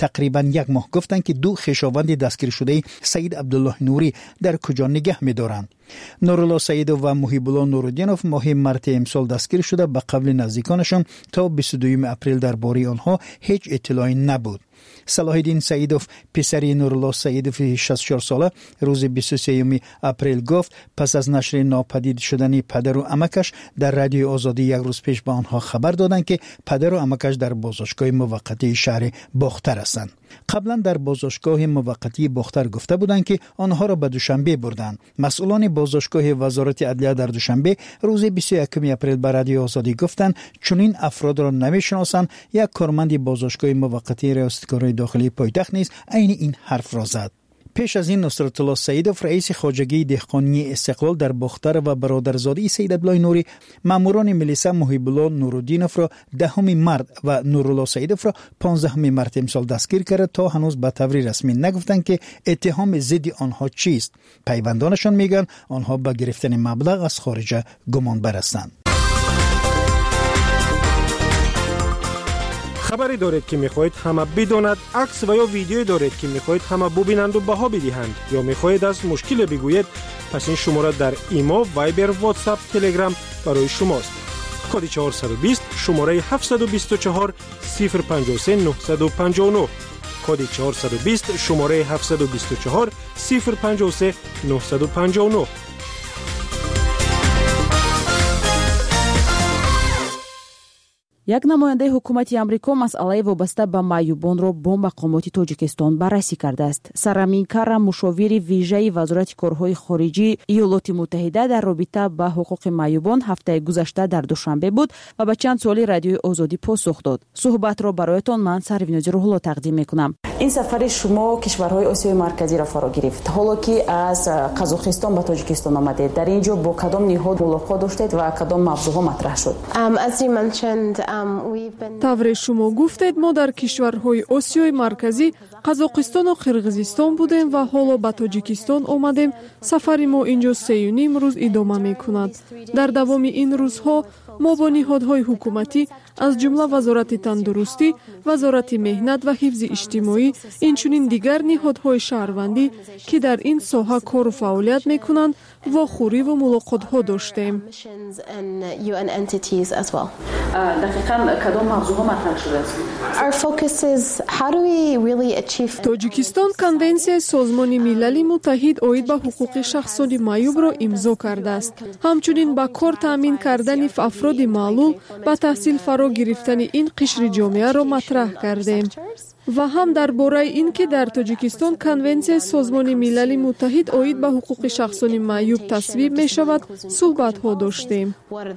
یک ماه گفتند که دو خویشاوند دستگیر شده سید عبدالله نوری در کجا نگه می‌دارند. نورالله سیدوف و محیب الله نورالدینوف ماه مارس امسال دستگیر شده. به قول نزدیکانشان تا بیست و دوم اپریل درباره آنها هیچ اطلاعی نبود. صلاح الدین سیدوف پسر نورالله سیدوف شصت و چهار ساله روز بیست و سوم اپریل گفت پس از نشر ناپدید شدن پدر و عمکش در رادیو آزادی یک روز پیش به آنها خبر دادند که پدر و عمکش در بازداشتگاه موقتی شهر باختر هستند. قبلا در بازداشتگاه موقتی باختر گفته بودند که آنها را به دوشنبه بردند. مسئولان بازداشتگاه وزارت عدلیه در دوشنبه روز بیست و یکم اپریل به رادیو آزادی گفتند چنین افراد را نمی‌شناسند. یک کارمند بازداشتگاه موقتی ریاست کارهای داخلی پایتخت نیز عین این حرف را زد. پیش از این نصرت الله سیدوف رئیس خواجگی دهقانی استقلال در باختر و برادرزاده سید عبدالله نوری ماموران ملیسا محیب الله نورالدینوف را دهم مارس و نورالله سیدوف را پانزدهم مارس امسال دستگیر کرد تا هنوز به طور رسمی نگفتند که اتهام ضد آنها چیست. پیوندانشان میگن آنها به گرفتن مبلغ از خارج گمان بر هستند. خبری دارید که میخواهید همه بداند، عکس و یا ویدیویی دارید که میخواهید همه ببینند و بها بدهند یا میخواهید از مشکل بگویید، پس این شماره در ایما، وایبر، واتساپ، تلگرام برای شماست. کد چهارصد و بیست شماره هفتصد و بیست و چهار صفر پنجاه و سه نهصد و پنجاه و نه. کد چهارصد و بیست شماره هفتصد و بیست و چهار صفر پنجاه و سه نهصد و پنجاه و نه. یک نماینده حکومت آمریکا مسئله وابسته به معیوبانро با مقامات تاجیکستان بررسی کرده است. سرامین کار مشاور ویژه وزارت کارهای خارجی ایالات متحده در رابطه با حقوق معیوبان هفته گذشته در دوشنبه بود و به چند سوال رادیو آزادی پاسخ داد. صحبت را برایتان من سرویناز روح‌الله تقدیم میکنم. این سفر شما کشورهای آسیای مرکزی را فرا گرفت. حالا که از قزاقستان به تاجیکستان آمدید، در اینجا با کدام نهاد ملاقات داشتید و کدام موضوعها مطرح شد؟ طور شما گفتید ما در کشورهای آسیای مرکزی قزاقستان و قرقیزستان بودیم و حالا به تاجیکستان آمدیم. سفر ما اینجا سه و نیم روز ادامه میکند. در دوام این روزها ما با نهادهای حکومتی از جمله وزارت تندرستی، وزارت مهنت و حفظ اجتماعی، اینچنین دیگر نهادهای شهروندی که در این ساحه کار و فعالیت میکنند واخوری و ملاقات ها داشتیم. دقیقاً کدام موضوعها مطرح شده است؟ تاجیکستان کنونسیای سازمان ملل متحد آید به حقوق شخصان معیوب را امضا کرده است. همچنین با کار تامین کردن افراد معلول و تحصیل فرا گرفتن این قشر جامعه را مطرح کردیم و هم درباره این که در تاجیکستان کنونسیای سازمان ملل متحد آید به حقوق شخصان معیوب تصویب می شود صحبت ها داشتیم.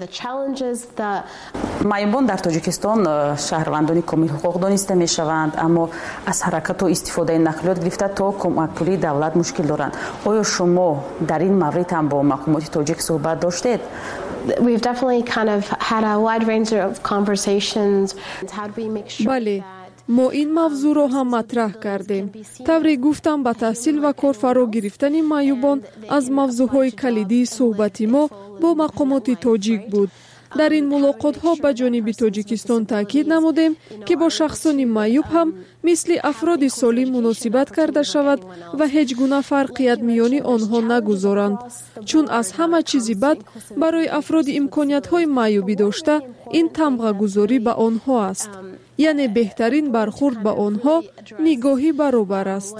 معیوبان در تاجیکستان شهروندان کامل حقوق دانسته می شوند، اما از حرکت و استفاده نقلیات گرفته تا کمک پولی دولت مشکل دارند. آیا شما در این مورد هم با مقامات تاجیک صحبت داشتید؟ We've definitely kind of had a wide range of conversations. How do we make sure بله، ما این موضوع را هم مطرح کردیم. طوری گفتم به تحصیل و کار فرا گرفتن معیوبان از موضوعهای کلیدی صحبت ما با مقامات تاجیک بود. در این ملاقات ها به جانب تاجیکستان تاکید نمودیم که با شخصان معیوب هم مثل افراد سالم مناسبت کرده شود و هیچ گونه فرقیت میان آنها نگذارند، چون از همه چیزی بد برای افراد امکانیت های معیوبی داشته این تمغه گذاری به آنها است. یعنی بهترین برخورد با آنها نگاهی برابر است.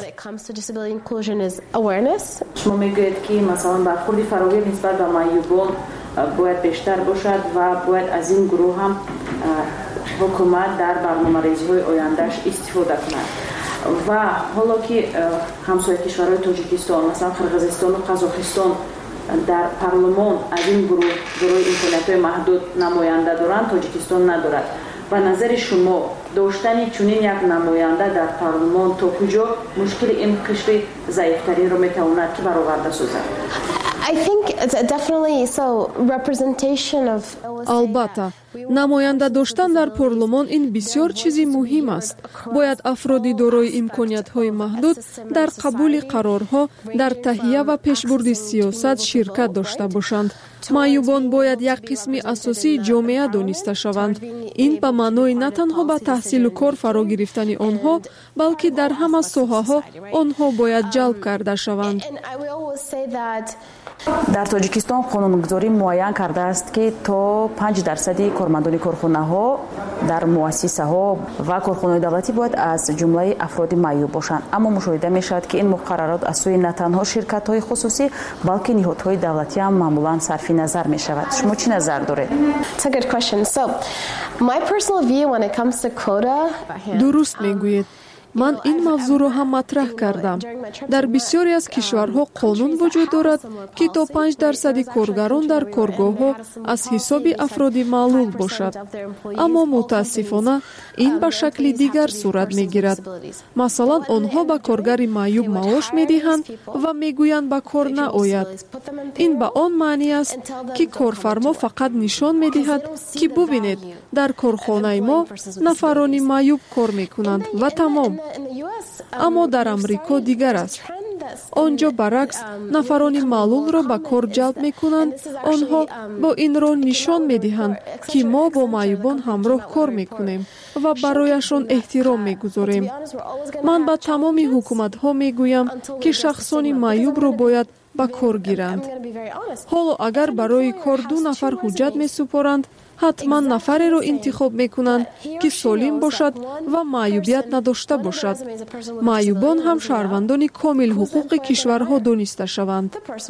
شما میگویید که مثلا برخورد فراگیر نسبت به معیوبان باید بیشتر باشد و باید از این گروه هم حکومت در برنامه‌ریزی های آیندهش استفاده کند. و حالا که همسایه کشورهای تاجیکستان مثلا قرقیزستان و قزاقستان در پارلمان از این گروه گروه امکانیت‌های محدود نماینده دارند، تاجیکستان ندارد. و نظر شما داشتن چنین یک نماینده در پارلمان تا کجا مشکل این قشر ضعیفتری را میتواند که برآورده سازد؟ I think it's definitely so representation of албатта намоянда доштан дар парлумон ин бисёр чизи муҳим аст. Бояд афроди дорои имкониятҳои маҳдуд дар қабули қарорҳо, дар таҳия ва пешбурди сиёсат ширкат дошта бошанд. маъюбон бояд як қисми асосии ҷомеа дониста шаванд. Ин ба маънои на танҳо ба таҳсилу кор фаро гирифтани онҳо, балки дар ҳама соҳаҳо онҳо бояд ҷалб карда шаванд. дар тоҷикистон қонунгузорӣ муайян кардааст ки то панҷ дарсади кормандони корхонаҳо дар муассисаҳо ва корхонаҳои давлатӣ бояд аз ҷумлаи афроди маъюб бошанд. аммо мушоҳида мешавад ки ин муқаррарот аз сӯи на танҳо ширкатҳои хусусӣ, балки ниҳодҳои давлатӣ ҳам маъмулан сарфи назар мешавад. шумо чӣ назар доред? дуруст мегӯед. ман ин мавзӯъро ҳам матраҳ кардам. дар бисёре аз кишварҳо қонун вуҷуд дорад ки то панҷ дарсади коргарон дар коргоҳҳо аз ҳисоби афроди маълул бошад. аммо мутаассифона ин ба шакли дигар сурат мегирад. масалан, онҳо ба коргари маъюб маош медиҳанд ва мегӯянд ба кор наояд. ин ба он маънӣ аст ки корфармо фақат нишон медиҳад ки бубинед, дар корхонаи мо нафарони маъюб кор мекунанд ва тамом. аммо дар амрико дигар аст. онҷо баръакс нафарони маълулро ба кор ҷалб мекунанд. онҳо бо ин роҳ нишон медиҳанд ки мо бо маъюбон ҳамроҳ кор мекунем ва барояшон эҳтиром мегузорем. ман ба тамоми ҳукуматҳо мегӯям ки шахсони маъюбро бояд ба кор гиранд. ҳоло агар барои кор ду нафар ҳуҷҷат месупоранд, ҳатман нафареро интихоб мекунанд ки солим бошад ва маъюбият надошта бошад. маъюбон ҳам шаҳрвандони комил ҳуқуқи кишварҳо дониста шаванд.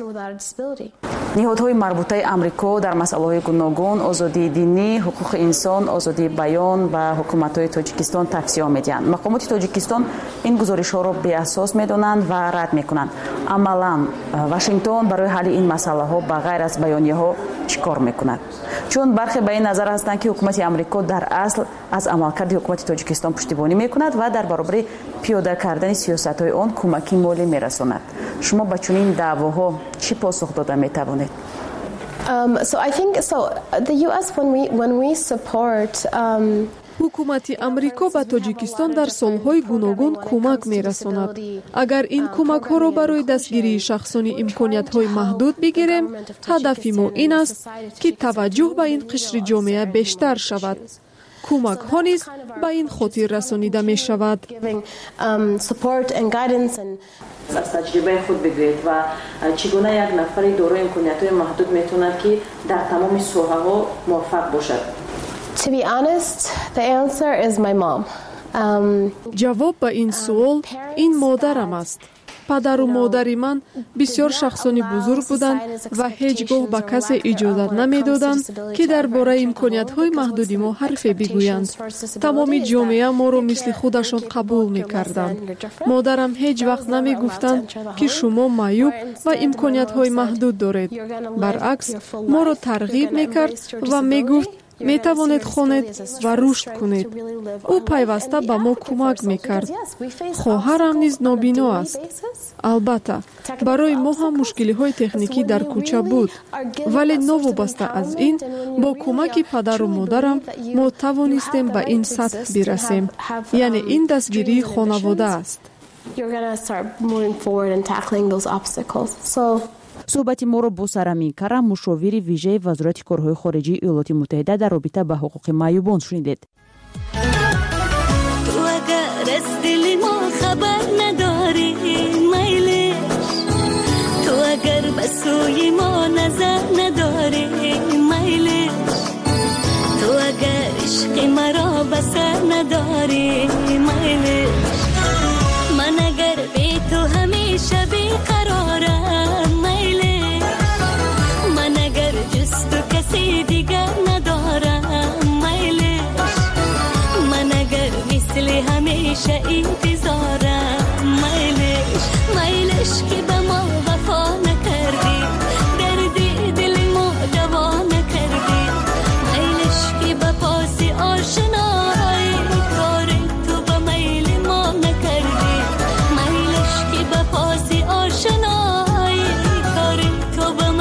ниҳодҳои марбутаи амрико дар масъалаҳои гуногун, озодии динӣ, ҳуқуқи инсон, озодии баён ба ҳукуматҳои тоҷикистон тавсия медиҳанд. мақомоти тоҷикистон ин гузоришҳоро беасос медонанд ва рад мекунанд. амалан вашингтон барои ҳалли ин масъалаҳо ба ғайр аз баёнияҳо чӣ кор мекунад? чун бархе ба ин назар ҳастанд ки ҳукумати амрико дар асл аз амалкарди ҳукумати тоҷикистон пуштибонӣ мекунад ва дар баробари пиёда кардани сиёсатҳои он кӯмаки молӣ мерасонад. шумо ба чунин даъвоҳо чӣ посух дода метавонед? Um, so I think so the U S when we when we support um ҳукумати амрико ба тоҷикистон дар солҳои гуногун кӯмак мерасонад. агар ин кӯмакҳоро барои дастгирии шахсони имкониятҳои маҳдуд бигирем, ҳадафи мо ин аст ки таваҷҷӯҳ ба ин қишри ҷомеа бештар шавад. кӯмакҳо низ ба ин хотир расонида мешавад. аз таҷрибаи худ бигӯед ва чӣ гуна як нафари дорои имкониятҳои маҳдуд метавонад ки дар тамоми соҳаҳо муваффақ бошад? To be honest, the answer is my mom. Um, ҷавоб ба ин суол ин модарам аст. падару модари ман бисёр шахсони бузург буданд ва ҳеҷ гоҳ ба касе иҷозат намедоданд ки дар бораи имкониятҳои маҳдуди мо ҳарфе бигӯянд. тамоми ҷомеа моро мисли худашон қабул мекарданд. модарам ҳеҷ вақт намегуфтанд ки шумо маъюб ва имкониятҳои маҳдуд доред. баръакс, моро тарғиб мекард ва мегуфт метавонед хонед ва рушд кунед. ӯ пайваста ба мо кӯмак мекард. хоҳарам низ нобино аст. албатта, барои мо ҳам мушкилиҳои техникӣ дар кӯча буд, вале новобаста аз ин, бо кӯмаки падару модарам мо тавонистем ба ин сатҳ бирасем. яъне ин дастгирии хонавода аст. суҳбати моро бо Сарамин Кара, мушовири вижаи вазорати корҳои хориҷии Иёлоти Муттаҳида дар робита ба ҳуқуқи маъюбон шунидед. تو اگر از دل ما خبر نداری میلش، تو اگر به سوی ما نظر نداری میلش، تو اگر عشق مرا بسر نداری میلش، من اگر بی تو همیشه بیقرارم میلش، من اگر جز تو کسی دیگر ندارم میلش، من اگر مثل همیشه انتظارم میلش، میلش که به ما وفا نکردی، دردی دل ما دوا نکردی، میلش که به پاس آشنایی کار تو به میل ما نکردی، میلش که به پاس آشنایی کار تو به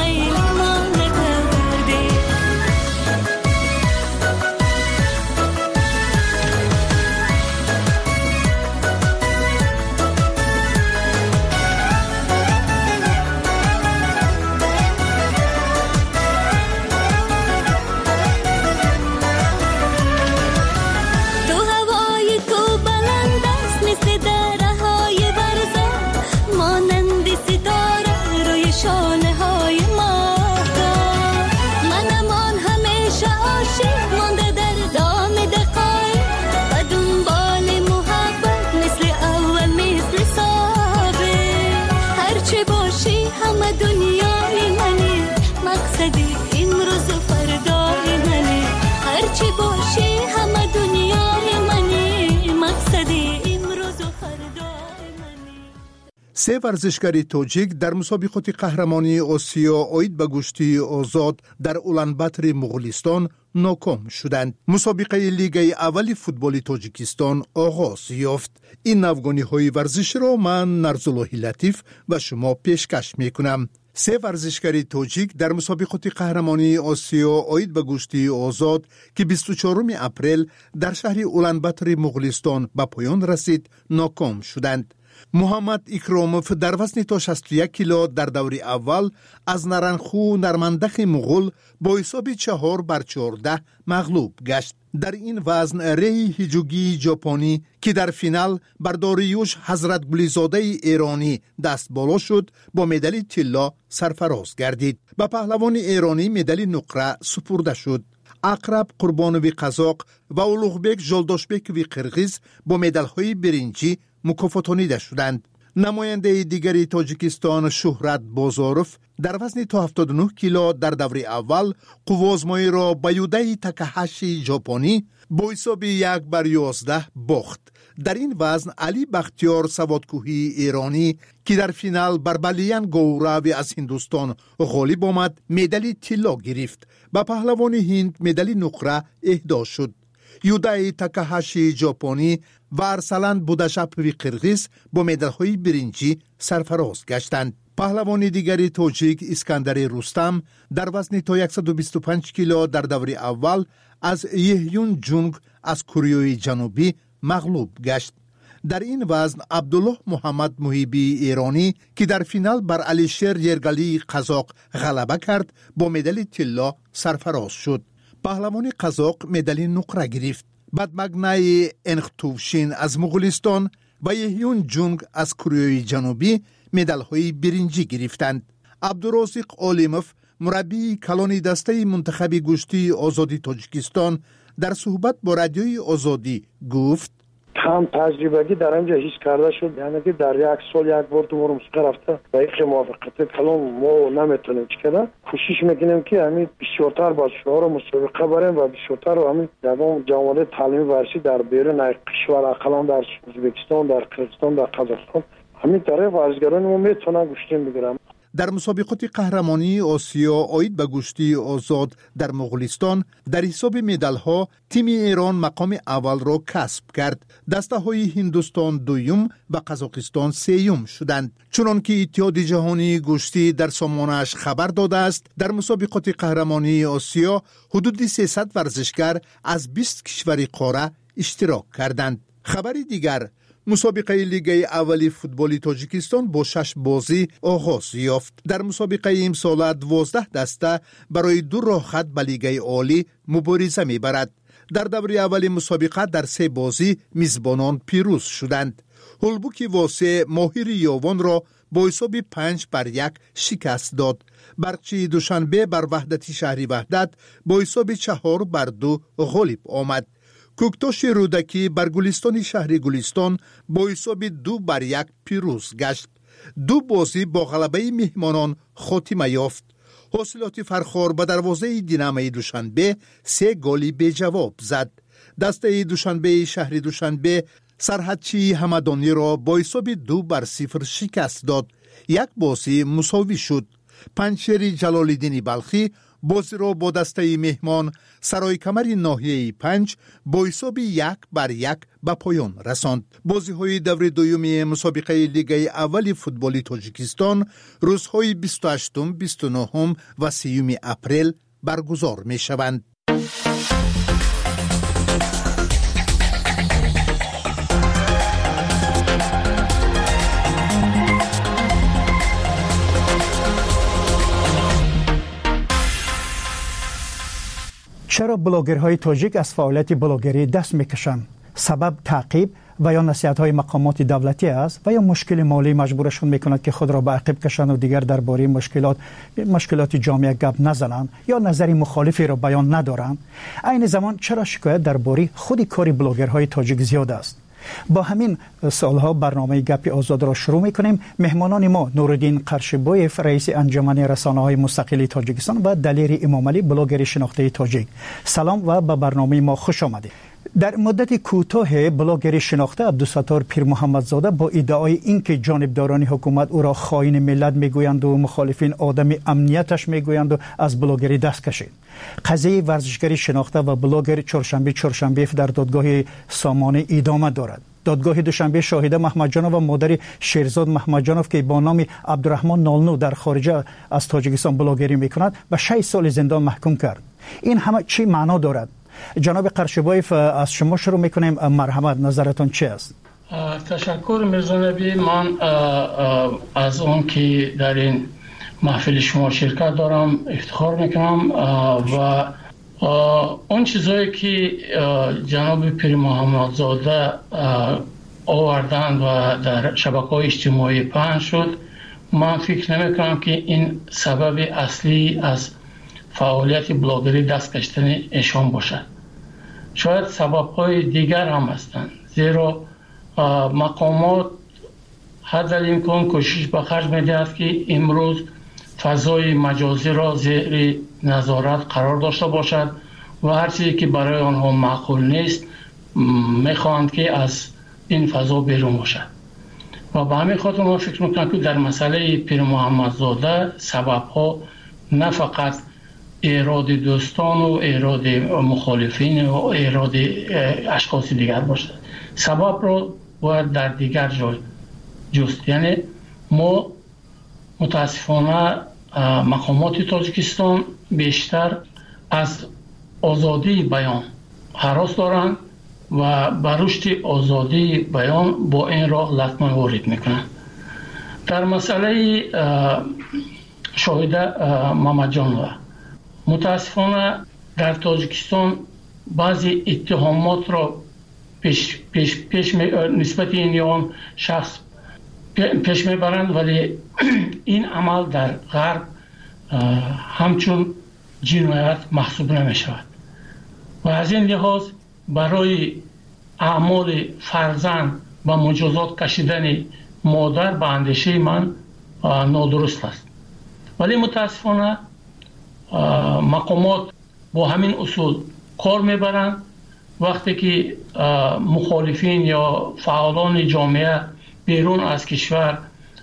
سه ورزشکار تاجیک در مسابقات قهرمانی آسیا عاید به گشتی آزاد در اولانباتر مغولستان ناکام شدند. مسابقه لیگ اول فوتبال تاجیکستان آغاز یافت. این نوگانی های ورزش را من نرزالله لطیف و شما پیشکش می کنم. سه ورزشکار تاجیک در مسابقات قهرمانی آسیا عاید به گشتی آزاد که بیست و چهارم اپریل در شهر اولانباتر مغولستان به پایان رسید ناکام شدند. محمد اکراموف در وزن تا شصت و یک کیلو در دور اول از نرنخو نرمندخ مغول با حساب چهار بر چهارده مغلوب گشت. در این وزن ری هیجوگی ژاپنی که در فینال بر داریوش حضرت گلیزاده ایرانی دست بالا شد با مدال طلا سرفراز گردید. به پهلوان ایرانی مدال نقره سپرده شد. اقرب قربانوی قزاق و اولوغبک جلداشبک وی قرغیز با مدال‌های برنجی مکافاتانیده شدند. نماینده دیگری تاجیکستان شهرت بازاروف در وزن تا هفتاد و نه کیلو در دور اول قوازمایی را با یودای تاکاهاشی ژاپنی با حساب یک بر یازده باخت. در این وزن علی بختیار سوادکوهی ایرانی که در فینال بر بالیان گوراوی از هندوستان غالب آمد مدال طلا گرفت. با پهلوان هند مدال نقره اهدا شد. یودای تاکاهاشی ژاپنی و ارسلان بوداشپوی قرغیز با مدال‌های برنجی سرفراز گشتند. پهلوان دیگری تاجیک اسکندر رستم در وزن تا صد و بیست و پنج کیلو در دور اول از یهیون جونگ از کره جنوبی مغلوب گشت. در این وزن عبدالله محمد محیبی ایرانی که در فینال بر علیشیر یرگلی قزاق غلبه کرد با مدال طلا سرفراز شد. پهلوان قزاق مدال نقره گرفت. بدمگنای انختوفشین از مغولستان و یهیون جونگ از کره جنوبی مدال‌های برنجی گرفتند. عبدالرازق عالموف مربی کلان دسته منتخب گشتی آزادی تاجیکستان در صحبت با رادیوی آزادی گفت هم تجربه‌ای در اینجا هیچ کرده شد، یعنی که در یک سال یک بار دو بار مسابقه رفته و یک موافقت کلان ما نمیتونیم چیکار. کوشش میکنیم که همین بیشتر بچه‌ها رو مسابقه بریم و بیشتر رو همین دوام جامعه تعلیمی ورزشی در بیرون کشور کلان در ازبکستان، در قرغیزستان، در قزاقستان همین طرف ورزشکاران ما میتونن گشتیم بگیرن. در مسابقات قهرمانی آسیا عاید به گشتی آزاد در مغولستان در حساب مدال‌ها تیم ایران مقام اول را کسب کرد. دسته‌های هندوستان دوم و قزاقستان سوم شدند. چنانکه اتحاد جهانی گشتی در سامانه‌اش خبر داده است در مسابقات قهرمانی آسیا حدود سیصد ورزشکار از بیست کشور قاره اشتراک کردند. خبری دیگر مسابقه لیگ اولی فوتبال تاجیکستان با شش بازی آغاز یافت. در مسابقه امسال دوازده دسته برای دو راه خط به لیگ عالی مبارزه می‌برد. در دور اول مسابقه در سه بازی میزبانان پیروز شدند. هولبوک واسه ماهر یاوان را با حساب پنج بر یک شکست داد. برقچی دوشنبه بر وحدتی شهری وحدت با حساب چهار بر دو غالب آمد. کوکتاش رودکی بر گلستان شهر گلستان با حساب دو بر یک پیروز گشت. دو بازی با غلبه مهمانان خاتمه یافت. حاصلات فرخار به دروازه دینامه دوشنبه سه گلی به جواب زد. دسته دوشنبه شهر دوشنبه سرحدچی همدانی را با حساب دو بر صفر شکست داد. یک بازی مساوی شد. پنچری جلال‌الدین بلخی بازی را با دسته مهمان سرای کمر ناحیه پنج با حساب یک بر یک به پایان رساند. بازی های دور دومی مسابقه لیگ اول فوتبال تاجیکستان روزهای بیست و هشتم، بیست و نهم و سیوم اپریل برگزار می شوند. چرا بلاگرهای تاجیک از فعالیت بلاگری دست میکشند؟ سبب تعقیب و یا نصیحت‌های مقامات دولتی است و یا مشکل مالی مجبورشون میکند که خود را به عقب کشند و دیگر درباره مشکلات مشکلات جامعه گپ نزنند یا نظری مخالفی را بیان ندارند؟ عین زمان چرا شکایت درباره خود کار بلاگرهای تاجیک زیاد است؟ با همین سالها برنامه گپ آزاد را شروع میکنیم. مهمانان ما نورالدین قرشبویف رئیس انجمن رسانه‌های مستقل تاجیکستان و دلیر امامعلی بلاگر شناخته تاجیک. سلام و به برنامه ما خوش آمدید. در مدت کوتاه بلاگر شناخته عبدالستار پیر محمدزاده با ادعای اینکه جانبداران حکومت او را خائن ملت میگویند و مخالفین آدم امنیتش میگویند و از بلاگری دست کشید. قضیه ورزشگری شناخته و بلاگر چهارشنبه چهارشنبه در دادگاه سامانه ادامه دارد. دادگاه دوشنبه شاهده محمدجانov و مادر شیرزاد محمدجانov که با نام عبدالرحمن نالنو در خارج از تاجیکستان بلاگری میکند به شش سال زندان محکوم کرد. این همه چی معنا دارد؟ جناب قرشبایف از شما شروع میکنیم. مرحمت، نظرتون چی است؟ تشکر میرزا نبی. من از اون که در این محفل شما شرکت دارم افتخار میکنم و اون چیزایی که جناب پیر محمدزاده آوردن و در شبکه‌های اجتماعی پخش شد، من فکر نمیکنم که این سبب اصلی از فعالیت بلاگری دست کشیدن ایشان باشد. شاید سبب‌های دیگر هم هستند، زیرا مقامات حد الامکان کوشش به خرج می‌دهند که امروز فضای مجازی را زیر نظارت قرار داشته باشد و هر چیزی که برای آنها معقول نیست می‌خواهند که از این فضا بیرون باشد. و به همین خاطر ما فکر می‌کنم که در مسئله پیر محمدزاده سبب‌ها نه فقط ایراد دوستان و ایراد مخالفین و ایراد اشخاص دیگر باشد. سبب رو باید در دیگر جای جست. یعنی ما متاسفانه مقامات تاجیکستان بیشتر از آزادی بیان هراس دارند و بر رشد آزادی بیان با این راه لطمه وارد میکنند. در مسئله شاهده محمدجانov متاسفانه در تاجیکستان بعضی اتهامات را پیش, پیش, پیش نسبت این یا شخص پیش میبرند، ولی این عمل در غرب همچون جنایت محسوب نمی شود و از این لحاظ برای اعمال فرزند و مجازات کشیدن مادر به اندیشه من نادرست است. ولی متاسفانه مقامات با همین اصول کار میبرند. وقتی که مخالفین یا فعالان جامعه بیرون از کشور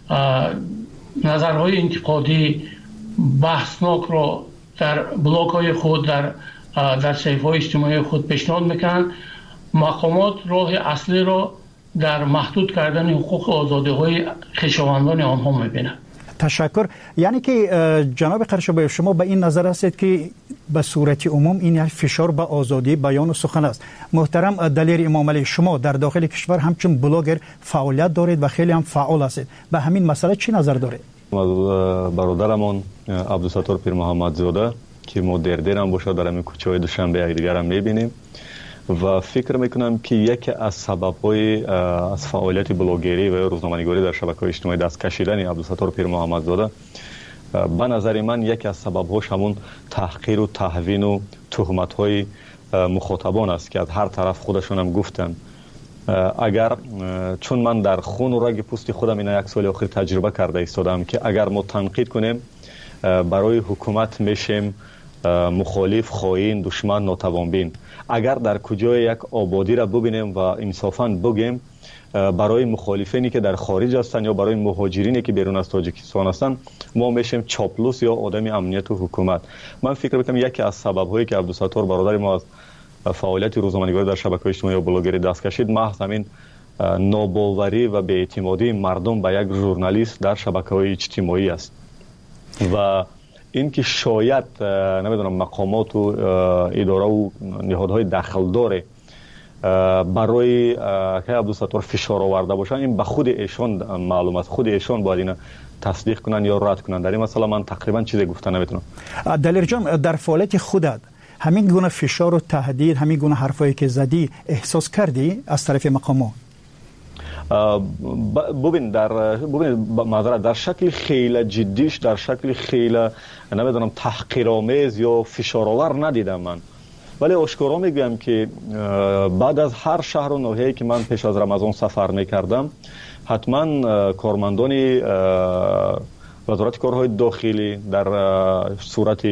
نظرهای انتقادی بحثناک را در بلاگ های خود در در صفحه های اجتماعی خود پیشنهاد میکنند، مقامات راه اصلی را در محدود کردن حقوق آزادی های خویشاوندان آنها میبینند. تشکر. یعنی که جناب قرشبایف شما به این نظر هستید که به صورت عموم این فشار به آزادی بیان و سخن است. محترم دلیر امام علی، شما در داخل کشور همچون بلاگر فعالیت دارید و خیلی هم فعال هستید، به همین مسئله چی نظر دارید؟ برادرمون عبدالستار پیر محمدزاده که ما در درم باشه در همین کوچه‌های دوشنبه یک دیگر هم میبینیم و فکر میکنم که یکی از سبب‌های از فعالیت بلاگری و روزنامه‌نگاری در شبکه‌های اجتماعی دست کشیدن عبدالستار پیر محمدزاده به نظر من یکی از سبب‌هاش همون تحقیر و توهین و تهمت‌های مخاطبان است که از هر طرف خودشون هم گفتن. اگر چون من در خون و رگ پوست خودم این یک سال آخر تجربه کرده ایستادم که اگر ما تنقید کنیم برای حکومت میشیم مخالف، خائن، دشمن، ناتوانبین. اگر در کجای یک آبادی را ببینیم و انصافاً بگیم برای مخالفینی که در خارج هستند یا برای مهاجرینی که بیرون از تاجیکستان هستند ما میشیم چاپلوس یا آدم امنیت و حکومت. من فکر میکنم یکی از سبب‌هایی که عبدالستار برادر ما از فعالیت روزنامه‌نگاری در شبکه‌های اجتماعی و بلاگری دست کشید محض همین ناباوری و بی‌اعتمادی مردم به یک ژورنالیست در شبکه‌های اجتماعی است و این که شاید نمیدونم مقامات و اداره و نهادهای دخلدار برای که عبدالستار فشار آورده باشن این به خود ایشان معلوم است. خود ایشان باید اینو تصدیق کنن یا رد کنن. در این مسئله من تقریبا چیزی گفتن نمیتونم. دلیر جان، در فعالیت خودت همین گونه فشار و تهدید، همین گونه حرفایی که زدی احساس کردی از طرف مقامات؟ ببین در ببین معذرت در شکل خیلی جدیش، در شکل خیلی نمیدونم تحقیرآمیز یا فشارآور ندیدم من، ولی آشکارا میگم که بعد از هر شهر و ناحیه‌ای که من پیش از رمضان سفر میکردم حتما کارمندان وزارت کارهای داخلی در صورت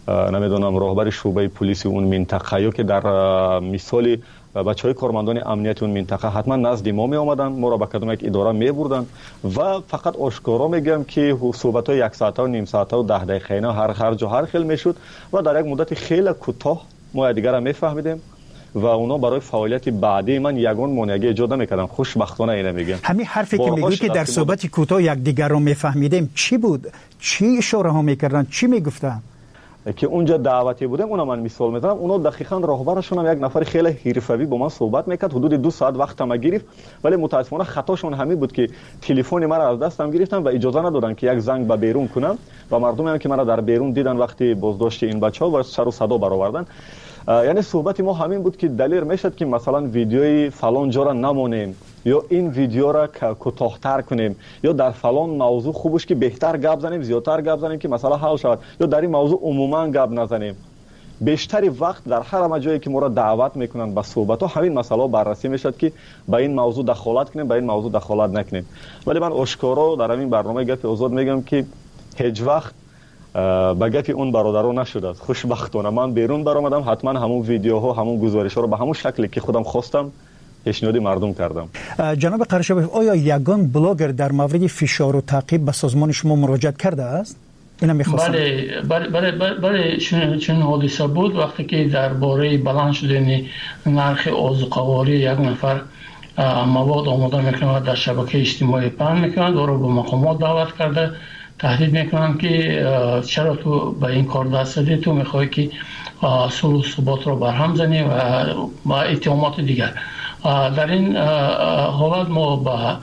نمیدونم راهبر شعبه پلیس اون منطقه یا که در مثال بچهای کارمندان امنیت اون منطقه حتما نزد ما می آمدن، ما را به کدام یک اداره می بردن و فقط آشکارا میگم که صحبت های یک ساعته و نیم ساعته و ده دقیقه اینا هر خرج و هر خیل میشد و در یک مدت خیلی کوتاه ما دیگر را میفهمیدیم و اونا برای فعالیت بعدی من یگان مانعی ایجاد نمیکردن. خوشبختانه اینو میگم. همین حرفی که میگی که در صحبت کوتاه یک دیگر رو میفهمیدیم چی بود؟ چی اشاره ها میکردن؟ چی میگفتن؟ که اونجا دعوتی بودم اونا من مثال میزنم، اونا دقیقاً راهبرشون هم یک نفر خیلی حرفه‌ای با من صحبت میکرد، حدود دو ساعت وقت ما گرفت، ولی متاسفانه خطاشون همین بود که تلفن من از دستم گرفتن و اجازه ندادن که یک زنگ به بیرون کنم و مردمی هم که من در بیرون دیدن وقتی بازداشت این بچه‌ها و سر و صدا برآوردن. یعنی صحبت ما همین بود که دلیل میشد که مثلا ویدیوی فلان جا را نمونیم یا این ویدیو را کوتاه‌تر کنیم یا در فلان موضوع خوبش که بهتر گپ زنیم، زیادتر گپ زنیم که مثلا حل شود یا در این موضوع عموما گپ نزنیم. بیشتر وقت در هر جایی که ما را دعوت میکنن به صحبت ها همین مسئله بررسی میشد که به این موضوع دخالت کنیم، به این موضوع دخالت نکنیم. ولی من آشکارا در همین برنامه گپ آزاد میگم که هیچ وقت با گپی اون برادران نشده. خوشبختانه من بیرون برآمدم، حتما همون ویدیوها همون گزارش‌ها رو به همون شکلی که خودم خواستم پیشنهاد مردم کردم. جناب قرشباف، آیا یگان بلاگر در مورد فشار و تعقیب به سازمان شما مراجعت کرده است؟ اینا می‌خواستم. بله بله بله بله چون چون حادثه بود وقتی که درباره بلند شدن نرخ آذوقه‌واری یک نفر مواد آماده میکنه در شبکه اجتماعی پخش میکنند و رو به مقامات دعوت کرده تهدید میکنن که چرا تو به این کار دست زدی، تو میخوای که صلح و ثبات رو برهم زنی و با اتهامات دیگر. در این حالت ما با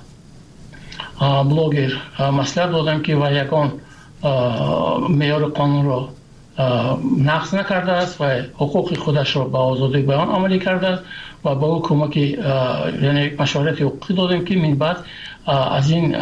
بلاگر مصلحت دادم که و یکان معیار قانون رو نقض نکرده است و حقوق خودش رو به آزادی بیان عملی کرده است و با او کمک یعنی مشورت حقوقی دادیم که من بعد از این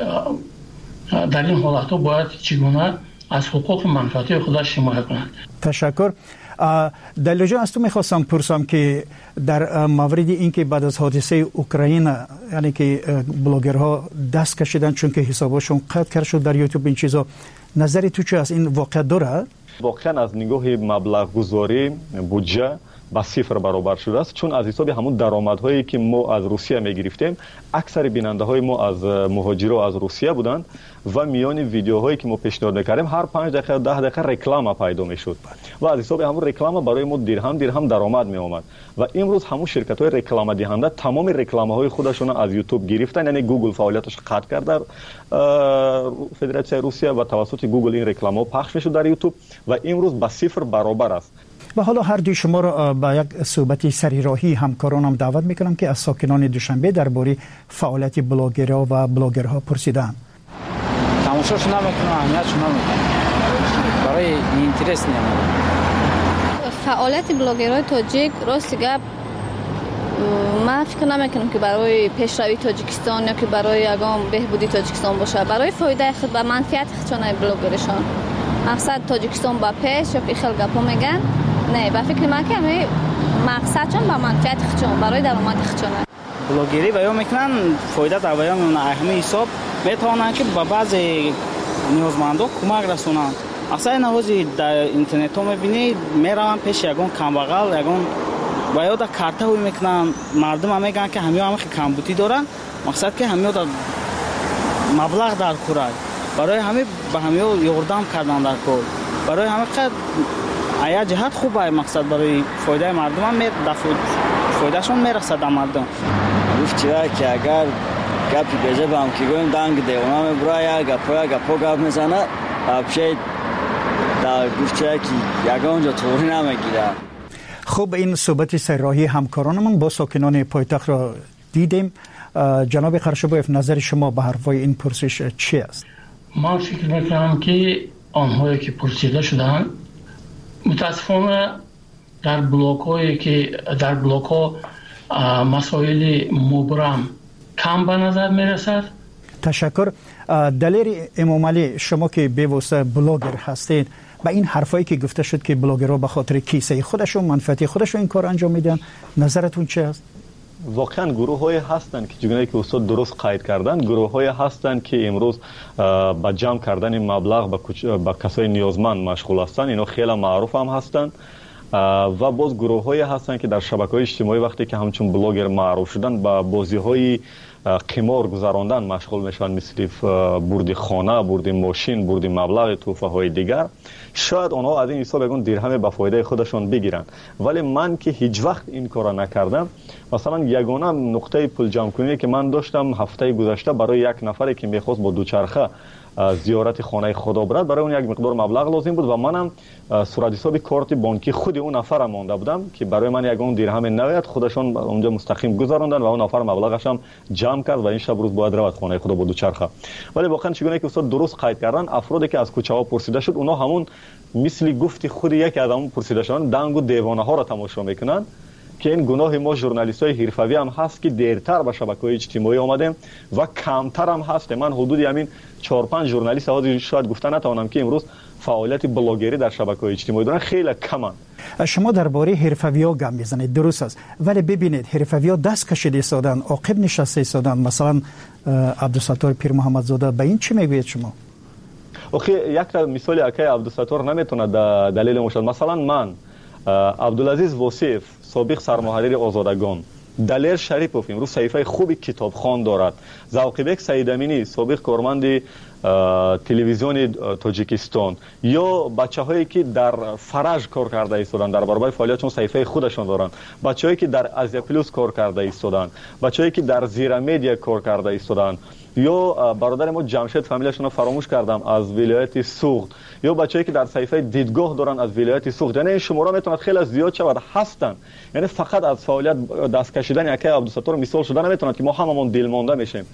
در این حالت ها باید چگونه از حقوق منفعتی خودش حمایت کند. تشکر. دلیل جان از تو میخواستم پرسم که در مورد اینکه بعد از حادثه اوکراین یعنی که بلاگرها دست کشیدن چون که حسابشون قطع کرده شد در یوتیوب این چیزا، نظری تو چه از این واقع داره؟ واقعا از نگاه مبلغ گذاری بودجه با صفر برابر شده است، چون از حساب همون درآمدهایی که ما از روسیه میگرفتیم اکثر بیننده های ما از مهاجرا از روسیه بودند و میان ویدیوهایی که ما پیشنهاد میکردیم هر پنج دقیقه ده دقیقه رکلام پیدا میشد و از حساب همون رکلام برای ما درهم درهم درآمد می اومد و امروز همون شرکت های رکلام دهنده تمام رکلامه های خودشون از یوتیوب گرفتن، یعنی گوگل فعالیتش قطع کرد در فدراسیون روسیه و توسط گوگل این رکلام ها پخش میشد در یوتیوب و امروز با صفر برابر است. و حالا هر دوی شما را با یک صحبت سریراهی همکارانم دعوت میکنم که از ساکنان دوشنبه درباره فعالیت بلاگرها و بلاگرها پرسیدن. تماشاش نمیکنم، اهمیتش نمیکنم، برای اینترست نمیکنم. فعالیت بلاگرهای تاجیک راست گپ من فکر نمیکنم که برای پیشروی تاجیکستان یا که برای یگان بهبودی تاجیکستان باشه، برای فایده خود و منفعت خودشان بلاگرشان. مقصد تاجیکستان با پیش یا که خیلی گپا میگن نه، با فکر من که همه مقصدشون با منفعت خودشون برای درآمد خودشونه. بلاگری بیان میکنن فایده در بیان اون اهمی حساب میتونن که با بعضی نیازمندان کمک رسونن. اصلا نوازی در اینترنت ها میبینی میرون پیش یگان کمبغل یگان و یا در کارته هوی میکنن، مردم هم میگن که همه هم کمبودی دارن، مقصد که همه در مبلغ در کورای برای همه به همه یاردم کردن در کار، برای همه قد ایا جهت خوبه، مقصد برای فایده مردم هم فایدهشون میرسه در مردم. گفت چرا که اگر گپی بیجه به هم که گویم دنگ ده اونا میبرای گپا گپا گپ میزنه بشه در گفت چرا که یگان اونجا طوری نمیگیره. خب این صحبت سرراهی همکارانمون با ساکنان پایتخت را دیدیم. جناب قرشباف، نظر شما به حرفای این پرسش چی است؟ من فکر میکنم که آنهایی که پرسیده شدن متاسفانه در بلاک هایی که در بلاک ها مسائل مبرم کم به نظر میرسد. تشکر. دلیر امام علی، شما که به واسطه بلاگر هستید، با این حرفایی که گفته شد که بلاگرها به خاطر کیسه خودشون منفعت خودشون این کار انجام میدن، نظرتون چه است؟ واقعا گروه های هستند که چگونه که استاد درست قید کردن، گروه های هستند که امروز با جمع کردن مبلغ با, با کسای نیازمند مشغول هستند. اینا خیلی معروف هم هستند و باز گروه های هستند که در شبکه‌های اجتماعی وقتی که همچون بلاگر معروف شدن با بازی های قمار گذراندن مشغول میشن، مثل بردی خانه، بردی ماشین، بردی مبلغ، توفه های دیگر. شاید آنها از این حساب یکون درهم به فایده خودشان بگیرن، ولی من که هیچ وقت این کارا نکردم. مثلا یگانه نقطه پول جمع کنی که من داشتم هفته گذشته برای یک نفری که میخواست با دوچرخه زیارت خانه خدا برد، برای اون یک مقدار مبلغ لازم بود و منم صورت حساب کارت بانکی خود اون نفر مانده بودم که برای من یگان درهم نوید خودشان اونجا مستقیم گذراندن و اون نفر مبلغش هم جمع کرد و این شب روز باید رود خانه خدا با دوچرخه. ولی واقعا چگونه که استاد درست قید کردن، افرادی که از کوچه ها پرسیده شد اونا همون مثل گفتی خود یک آدم پرسیده شدن دنگ و دیوانه ها را تماشا میکنن که این گناه ما ژورنالیست های حرفوی هم هست که دیرتر به شبکه‌های اجتماعی آمدیم و کمتر هم هست. من حدود همین چهار پنج ژورنالیست ها شاید گفتن نتوانم که امروز فعالیت بلاگری در شبکه‌های اجتماعی دارن، خیلی کمن. شما درباره حرفوی‌ها گپ میزنید، درست است، ولی ببینید حرفوی‌ها دست کشیده ایستادن، عاقب نشسته ایستادن. مثلا عبدالستار پیر محمد زاده، به این چی میگوید شما؟ آخه یک مثال اکای عبدالستار نمیتونه دلیل مشکل. مثلا من عبدالعزیز وصیف سابق سرمحرر آزادگان، دلیر شریپوف امروز صحیفه خوبی کتابخوان دارد، ذوقیبک سیدامینی سابق کارمند تلویزیون تاجیکستان، یا بچه‌هایی که در فرج کار کرده ایستادن در برابر فعالیتشون صحیفه خودشون دارن، بچه‌هایی که در آزیا پلوس کار کرده ایستادن، بچه‌هایی که در زیرا مدیا کار کرده ایستادن، یا برادر ما جمشید فامیلشون رو فراموش کردم از ولایت سوخت، یا بچه‌ای که در صحیفه دیدگاه دارن از ولایت سوخت. یعنی این شماره میتونه خیلی زیاد شود هستن. یعنی فقط از فعالیت دست کشیدن یکی عبدالستار مثال شده نمیتونه که ما هممون دل مانده میشیم.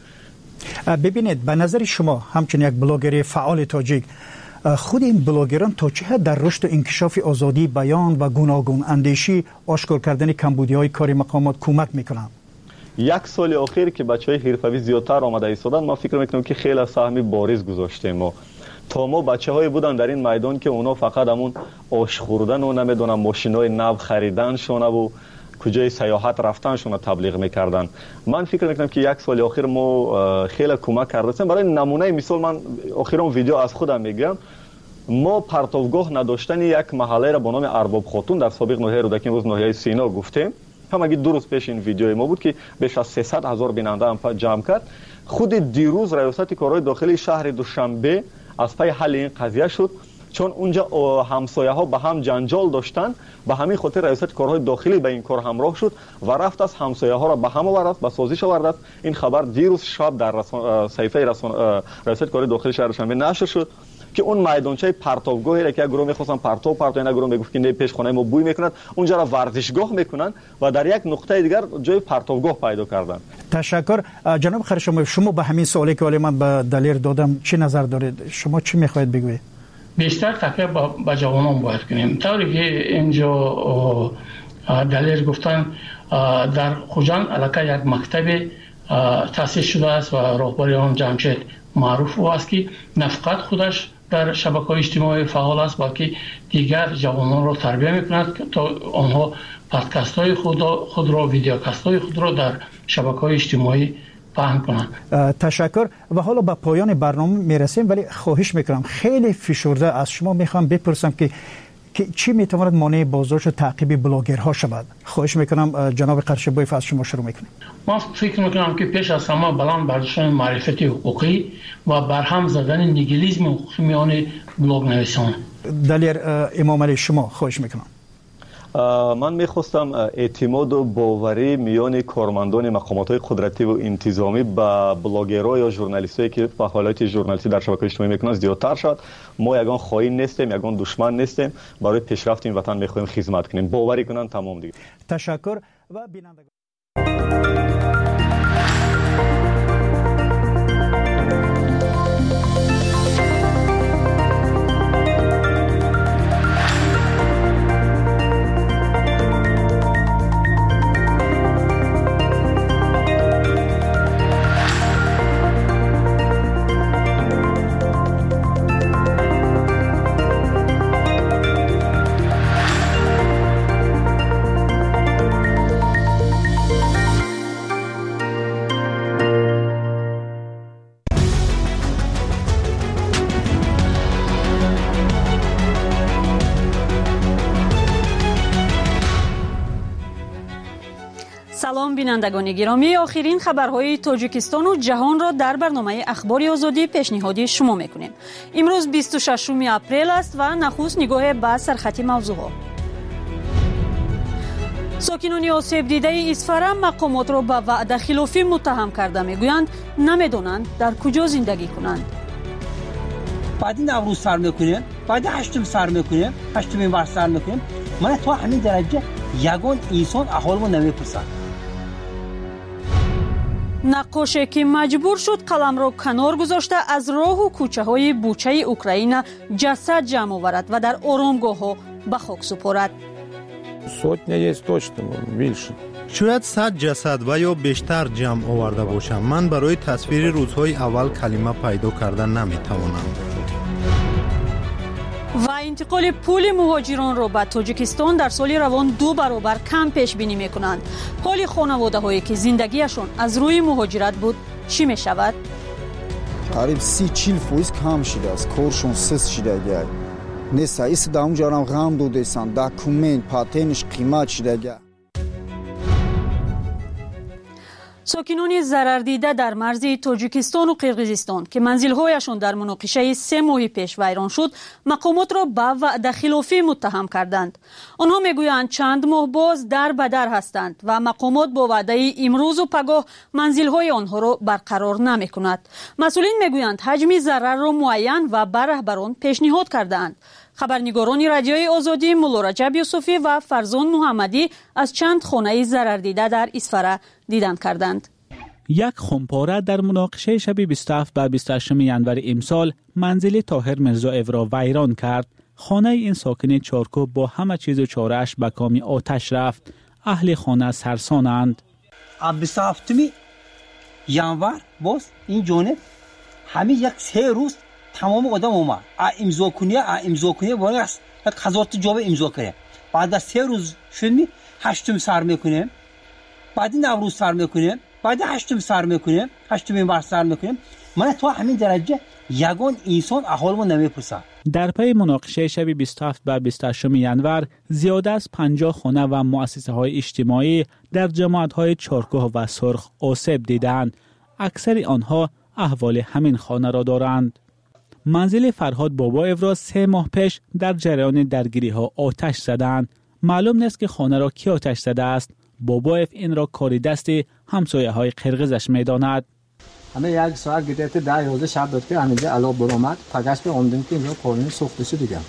ببینید به نظر شما همچون یک بلاگر فعال تاجیک، خود این بلاگران تا چه حد در رشد و انکشاف آزادی بیان و گوناگون اندیشی آشکار کردن کمبودی‌های کاری مقامات کمک میکنند؟ یک سال اخیر که بچهای حرفوی زیادتر آمده ایستادن، ما فکر میکنم که خیلی سهمی بارز گذاشتیم. ما تا ما بچه‌هایی بودن در این میدان که اونا فقط همون آش خوردن و نمیدونم ماشینای نو خریدنشون و کجای سیاحت رفتنشون تبلیغ میکردن. من فکر میکنم که یک سال اخیر ما خیلی کمک کردیم. برای نمونه مثال من اخیرم ویدیو از خودم میگم، ما پرتوگاه نداشتن یک محله را به نام ارباب خاتون در سابق ناحیه رودکی امروز ناحیه سینا گفتیم. همگی دو روز پیش این ویدیو ما بود که بیش از سیصد هزار بیننده هم جمع کرد. خود دیروز ریاست کارهای داخلی شهر دوشنبه از پی حل این قضیه شد، چون اونجا همسایه ها به هم جنجال داشتن، به همین خاطر ریاست کارهای داخلی به این کار همراه شد و رفت از همسایه ها را به هم آورد، به سازش آورد. این خبر دیروز شب در رسان... صحیفه رسان... ریاست کارهای داخلی شهر دوشنبه نشر شد که اون میدانچه پرتوگاهی را که یک گروه می‌خواستن پرتو پرتو، اینا گروه میگفت که نه پیش خانه ما بوی میکنند، اونجا را ورزشگاه میکنن و در یک نقطه دیگر جای پرتوگاه پیدا کردن. تشکر جناب خیر. شما شما به همین سوالی که من به دلیر دادم چه نظر دارید؟ شما چی میخواهید بگویید؟ بیشتر تکیه با جوانان باید کنیم. طوری که اینجا دلیر گفتن در خوجان علاقه یک مکتب تأسیس شده است و راهبر آن جمشید معروف است که نه فقط خودش در شبکه‌های اجتماعی فعال است بلکه دیگر جوانان را تربیت می‌کند تا آنها پادکست‌های خود خود را ویدیوکاست‌های خود را در شبکه‌های اجتماعی پهن کنند. تشکر. و حالا به پایان برنامه میرسیم، ولی خواهش میکنم خیلی فشرده از شما میخوام بپرسم که که چی میتواند مانع بازداشت و تعقیب بلاگرها شود؟ خواهش میکنم جناب قرشبایف از شما شروع میکنیم. ما فکر میکنم که پیش از همه بلند برداشتن معرفت حقوقی و برهم زدن نیگیلیسم حقوقی میان بلاگ نویسان. دلیر امام علی شما خواهش میکنم. من میخواستم اعتماد و باوری میان کارمندان مقامات قدرتی و انتظامی با بلاگرها یا ژورنالیستایی که فعالیت ژورنالیستی در شبکه‌های اجتماعی میکنن زیادتر شد. ما یگان خائن نیستیم، یگان دشمن نیستیم، برای پیشرفت این وطن میخوایم خدمت کنیم. باوری کنن تمام دیگه. تشکر. و بینندگان سلام بینندگان گرامی، آخرین خبرهای تاجیکستان و جهان را در برنامه اخبار آزادی پیشنهاد شما میکنیم. امروز بیست و ششم اپریل است و نخست نگاه به سرخط موضوعها. ساکنان آسیب دیده اسفره مقامات را به وعده خلافی متهم کرده میگویند نمیدانند در کجا زندگی کنند. بعد نوروز سر میکنیم، بعد هشتم سر میکنیم، هشتم ماه سر میکنیم. من تو همین درجه یگان انسان احوالمو نمیپرسم. نقاشی که مجبور شد قلم را کنار گذاشته از راه و کوچه های بوچه اوکراین جسد جمع آورد و در آرامگاه ها به خاک سپارد. شاید صد جسد و یا بیشتر جمع آورده باشم. من برای تصویر روزهای اول کلمه پیدا کردن نمیتوانم. و انتقال پول مهاجران را به تاجیکستان در سال روان دو برابر کم پیش بینی می کنند. حال خانواده هایی که زندگیشان از روی مهاجرت بود چی می شود؟ قریب سی چیل فویز کم شده است. کارشون سس شده گه. نیست ایست دام جارم غم دودیسان. داکومنت پاتنش قیمت شده گه. ساکنان ضرر دیده در مرز تاجیکستان و قرقیزستان که منزل‌هایشان در مناقشه سه ماه پیش ویران شد، مقامات را به وعده خلافی متهم کردند. آنها میگویند چند ماه باز در به در هستند و مقامات با وعده امروز و پگاه منزل‌های آنها را برقرار نمی‌کند. مسئولین میگویند حجم ضرر را معین و بر رهبران پیشنهاد کردند. خبرنگاران رادیوی آزادی مولا رجب یوسفی و فرزان محمدی از چند خانه ضرر دیده در اسفره دیدن کردند. یک خمپاره در مناقشه شب بیست و هفت و بیست و هشت ینور امسال منزل طاهر میرزایف را ویران کرد. خانه این ساکن چارکو با همه چیز و چاره‌اش به کام آتش رفت. اهل خانه سرسانند. بیست و هفتم ینور باز این جانب همین یک سه روز تمام آدم اومد. امضا کنی، امضا کنی باید است. هزار تا جواب امضا کنه. بعد از سه روز شدیم هشتم سر میکنیم. بعد نوروز سر میکنیم. بعد هشتم سر میکنیم. هشتم ماه سر میکنیم. من تو همین درجه یگان انسان احوالمو نمیپرسم. در پی مناقشه شب بیست و هفت و بیست و هشت ینور زیاده از پنجاه خانه و مؤسسه های اجتماعی در جماعت های چارکوه و سرخ آسیب دیدند. اکثر آنها احوال همین خانه را دارند. منزل فرهاد بابایف را سه ماه پیش در جریان درگیری ها آتش زدند. معلوم نیست که خانه را کی آتش زده است. بابایف این را کاری دست همسایه های قرقیزش میداند. همه یک ساعت گذشته ده یازده شب بود که همینجا علا برآمد. فقط به اومدیم که اینجا کارونه سوخته شد دیگه.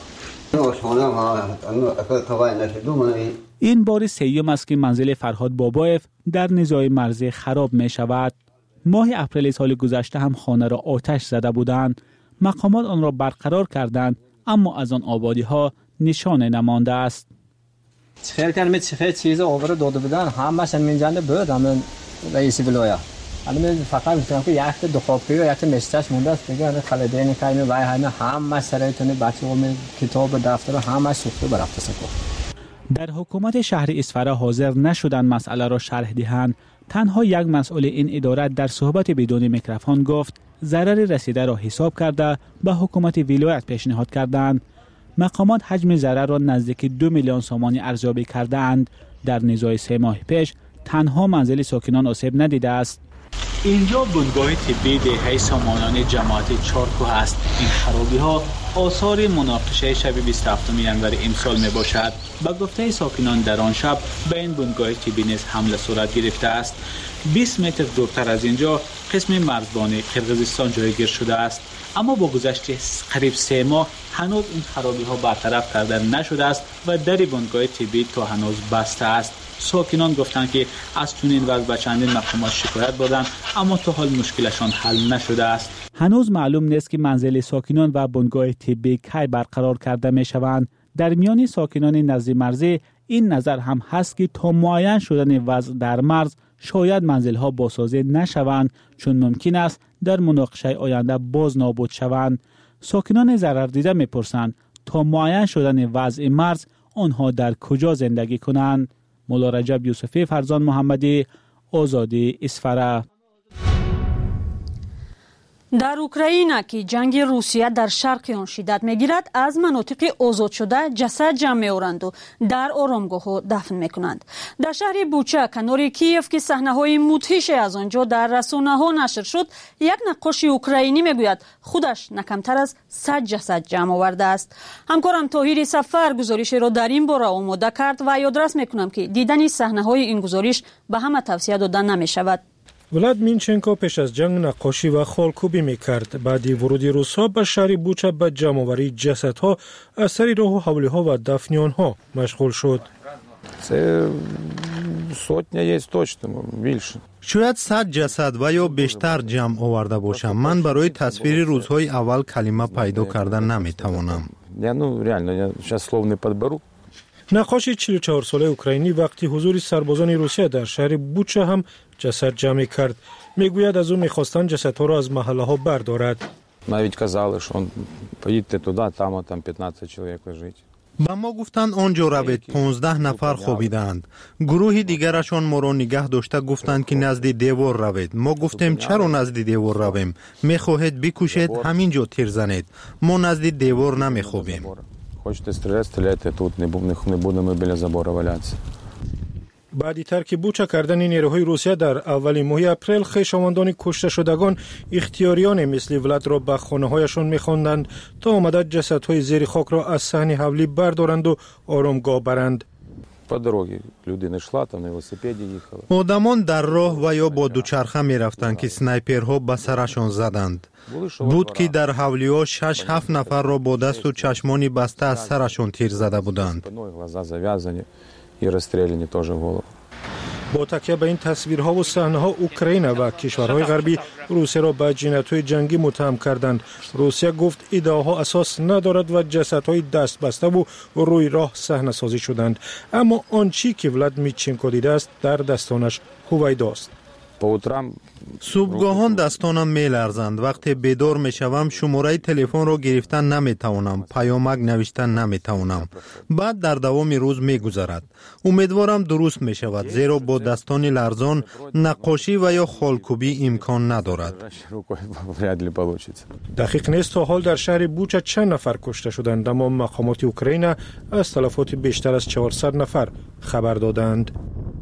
این بار سیوم است که منزل فرهاد بابایف در نزاع مرزی خراب می شود. ماه اپریل سال گذشته هم خانه را آتش زده بودند. مقامات آن را برقرار کردند اما از آن آبادی ها نشانه نمانده است. خیلی کردم چه چیز آوره داده بودن همش منجنده بود همین رئیس ولایت. الان فقط میگم که یک دو خوابگاه یا یک مستش مونده است دیگه. خالدین کامی وای همه همه سرایتونه بچه‌ها می کتاب دفتر همه سوخته برافته سکو. در حکومت شهر اسفره حاضر نشدن مسئله را شرح دهند. تنها یک مسئول این اداره در صحبت بدون میکروفون گفت ضرر رسیده را حساب کرده به حکومت ولایت پیشنهاد کردند. مقامات حجم ضرر را نزدیک دو میلیون سومانی ارزیابی کردند. در نزاع سه ماه پیش تنها منزل ساکنان آسیب ندیده است. اینجا بنگاه طبی دهه سامانان جماعت چارکوه است. این خرابی ها آثار مناقشه شب بیست و هفتم ینور امسال می باشد. با گفته ساکنان در آن شب به این بنگاه طبی نیز حمله صورت گرفته است. بیست متر دورتر از اینجا قسم مرزبان قرقیزستان جایگیر شده است. اما با گذشت قریب سه ماه هنوز این خرابی ها برطرف کرده نشده است و در بنگاه طبی تا هنوز بسته است. ساکنان گفتند که از چنین وضع به چندین مقامات شکایت بردند اما تا حال مشکلشان حل نشده است. هنوز معلوم نیست که منزل ساکنان و بنگاه طبی کی برقرار کرده می شوند. در میان ساکنان نزد مرزی این نظر هم هست که تا معین شدن وضع در مرز شاید منزل‌ها بازسازی نشوند چون ممکن است در مناقشه آینده باز نابود شوند. ساکنان ضرر دیده می‌پرسند تا معین شدن وضع مرز آنها در کجا زندگی کنند. مولا رجب یوسفی، فرزان محمدی، آزادی اسفره. در اوکراین که جنگ روسیه در شرق آن شدت میگیرد، از مناطق آزاد شده جسد جمع می‌آورند و در آرامگاه دفن میکنند. در شهر بوچا کنار کیف که صحنه‌های مدهش از آنجا در رسانه‌ها نشر شد، یک نقاش اوکراینی میگوید خودش نکمتر از صد جسد جمع آورده است. همکارم طاهر سفر گزارش را در این باره آماده کرد و یادرس میکنم که دیدن صحنه‌های این گزارش به همه توصیه داده نمی‌شود. ولادیمیر پیش از جنگ نقاشی و خالکوبی میکرد. بعد ورود روس‌ها به شهر بوچا به جمع‌آوری جسدها از سر راه و حوالی‌ها و دفن آنها مشغول شد. شاید صد جسد و یا بیشتر جمع آورده باشم. من برای تصویر روزهای اول کلمه پیدا کردن نمیتوانم. نقاش چهل و چهار ساله اوکراینی وقتی حضور سربازان روسیه در شهر بوچا هم جسد جمع کرد. میگوید از او میخواستند جسدها را از محله ها بردارد. با ما گفتند آنجا روید. پانزده نفر خوابیدند. گروه دیگرشان ما را نگه داشته گفتند که نزد دیوار روید. ما گفتیم چرا نزد دیوار رویم؟ میخواهید بکشید همینجا تیر زنید. ما نزد دیوار نمیخوابیم. Хочете стріляти, стріляйте тут, не будемо біля забору валятися. بعدی تر که بوچا کردن نیروهای روسیه در اول ماه اپریل، خویشاوندان کشته شدگان اختیاریان مثل ولاد را به خانه‌هایشان می‌خواندند تا آمده جسدهای زیر خاک را از صحن حوالی بردارند و آرامگاه برند. آدمان در راه و یا با دوچرخه می رفتند که سنایپرها به سرشان زدند. بود که در حوالی‌ها شش هفت نفر را با دست و چشمانی بسته از سرشان تیر زده بودند. با تکیه به این تصویرها و صحنه‌ها، اوکراین و کشورهای غربی روسیه را به جنایت‌های جنگی متهم کردند. روسیه گفت ادعاها اساس ندارد و جسدهای دست بسته و روی راه صحنه سازی شدند. اما آنچه که ولادیمیر دیده است در دستانش هویداست. صبحگاهان دستانم می لرزند. وقتی بیدار می شوم شماره تلفن را گرفتن نمی توانم. پیامک نوشتن نمی توانم. بعد در دوام روز می گذرد. امیدوارم درست می شود، زیرا با دستان لرزان نقاشی و یا خالکوبی امکان ندارد. دقیق نیست تا حال در شهر بوچا چند نفر کشته شدند، اما مقامات اوکراین از تلفات بیشتر از چهارصد نفر خبر دادند.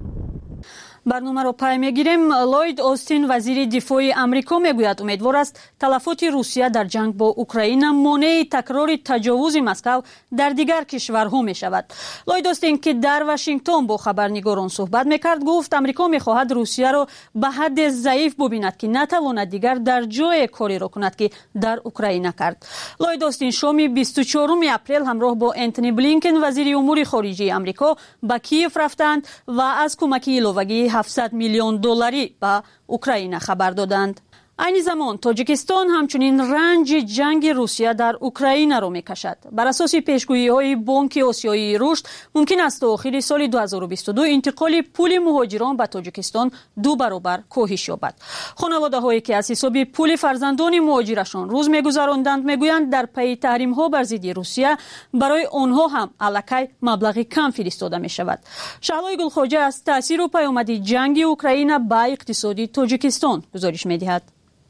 برنامه را پای میگیریم. لوید اوستین وزیر دفاع امریکا میگوید امیدوار است تلفات روسیه در جنگ با اوکراین مانع تکرار تجاوز مسکو در دیگر کشورها می شود. لوید اوستین که در واشنگتن با خبرنگاران صحبت میکرد گفت امریکا میخواهد روسیه را به حد ضعیف ببیند که نتواند دیگر در جای کاری را کند که در اوکراین کرد. لوید اوستین شام بیست و چهارم اپریل همراه با انتونی بلینکن وزیر امور خارجه امریکا به کیف رفتند و از کمک ایلوگی هفتصد میلیون دلاری به اوکراین خبر دادند. این زمان تاجیکستان همچنین رنج جنگ روسیه در اوکراین را میکشد. بر اساس پیشگویی‌های بانک آسیایی رشد ممکن است تا آخر سال دو هزار و بیست و دو انتقال پول مهاجران به تاجیکستان دو برابر کاهش یابد. خانواده‌هایی که از حساب پول فرزندان مهاجرشان روز می‌گذراندند میگویند در پی تحریم‌ها بر ضد روسیه برای آنها هم الکی مبلغ کم فرستاده می‌شود. شهلای گلخواجه از تاثیر و پیامد جنگ اوکراین به اقتصاد تاجیکستان گزارش می‌دهد.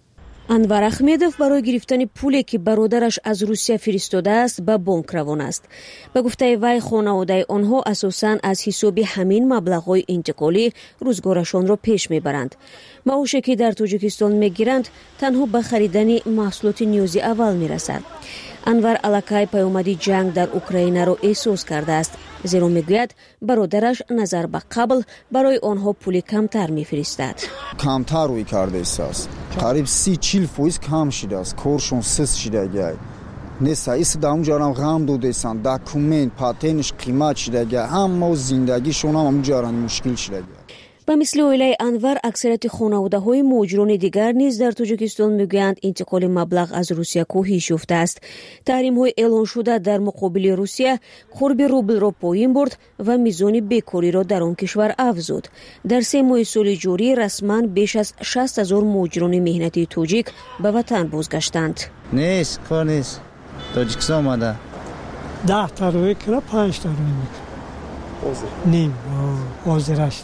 انور احمدов برای گرفتن پولی که برادرش از روسیه فرستاده است به بانک روان است. به گفته وی خانواده آنها اساساً از حساب همین مبلغ‌های انتقالی روزگارشان را پیش میبرند. معاشی که در تاجیکستان میگیرند تنها به خریدن محصولات نیازی اول میرسد. انور الکی پیامد جنگ در اوکراین را احساس کرده است، زیرا میگوید برادرش نظر به قبل برای آنها پول کمتر میفرستد. کمتر روی کرده است. قریب سی چهل فیصد کم شده است. کارشون سست شده گه. نیست ایست دام جارم غم دودیسان. دکومنت پاتنش قیمت شده گه. هم زندگیشون هم هم جارم مشکل شده گه. به مثل اویلای انور اکثریت خانواده های مهاجران دیگر نیز در تاجیکستان میگویند انتقال مبلغ از روسیه کاهش یافته است. تحریم های اعلان شده در مقابل روسیه قرب روبل را پایین برد و میزان بیکاری را در آن کشور افزود. در سه ماه سال جاری رسما بیش از شصت هزار مهاجران مهنتی تاجیک به وطن بازگشتند. نیست کار نیست. تاجیکستان آمده ده تا روی کرا پنج تا روی میکنه نیم آزرش.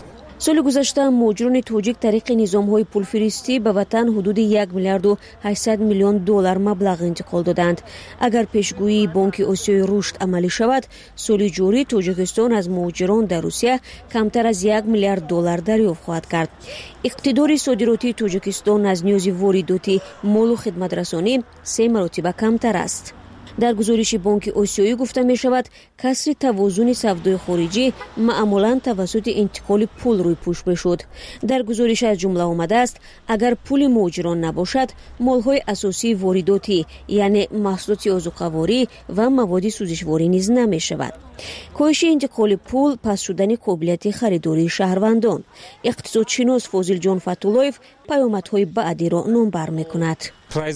سال گذشته مهاجران توجیک طریق نظام‌های پولفرستی به وطن حدود یک میلیارد و هشتصد میلیون دلار مبلغ انتقال دادند. اگر پیشگویی بانک آسیای رشد عملی شود، سال جاری تاجیکستان از مهاجران در روسیه کمتر از یک میلیارد دلار دریافت خواهد کرد. اقتدار صادراتی تاجیکستان از نیاز وارداتی مال و خدمات رسانی سه مرتبه کمتر است. در گزارش بانک آسیایی گفته می شود کسر توازن سودای خارجی معمولاً توسط انتقال پول روی پوش میشد. در گزارش از جمله آمده است اگر پول مهاجران نباشد، مالهای اساسی وارداتی یعنی محصولات آذوقه‌واری و مواد سوزشواری نیز نمی شود. کاهش انتقال پول پس شدن قابلیت خریداری شهروندان. اقتصادشناس فاضل جان فتولایف پیامدهای بعدی را نامبر میکند.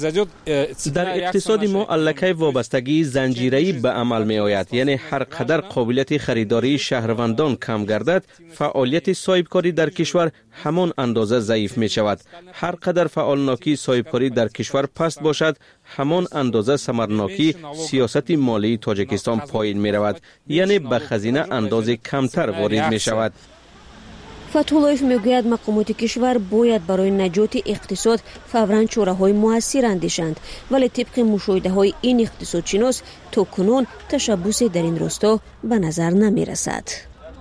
در اقتصاد ما الکی وابستگی زنجیره‌ای به عمل می آید، یعنی هر قدر قابلیت خریداری شهروندان کم گردد، فعالیت صاحبکاری در کشور همان اندازه ضعیف می شود. هر قدر فعالناکی صاحبکاری در کشور پست باشد، همان اندازه ثمرناکی سیاست مالی تاجیکستان پایین می رود، یعنی به خزینه اندازه کمتر وارد می شود. فتولایف میگوید مقامات کشور باید برای نجات اقتصاد فوراً چاره‌های مؤثر اندیشند، ولی طبق مشاهده‌های این اقتصادشناس تا کنون تشبثی در این راستا به نظر نمی‌رسد.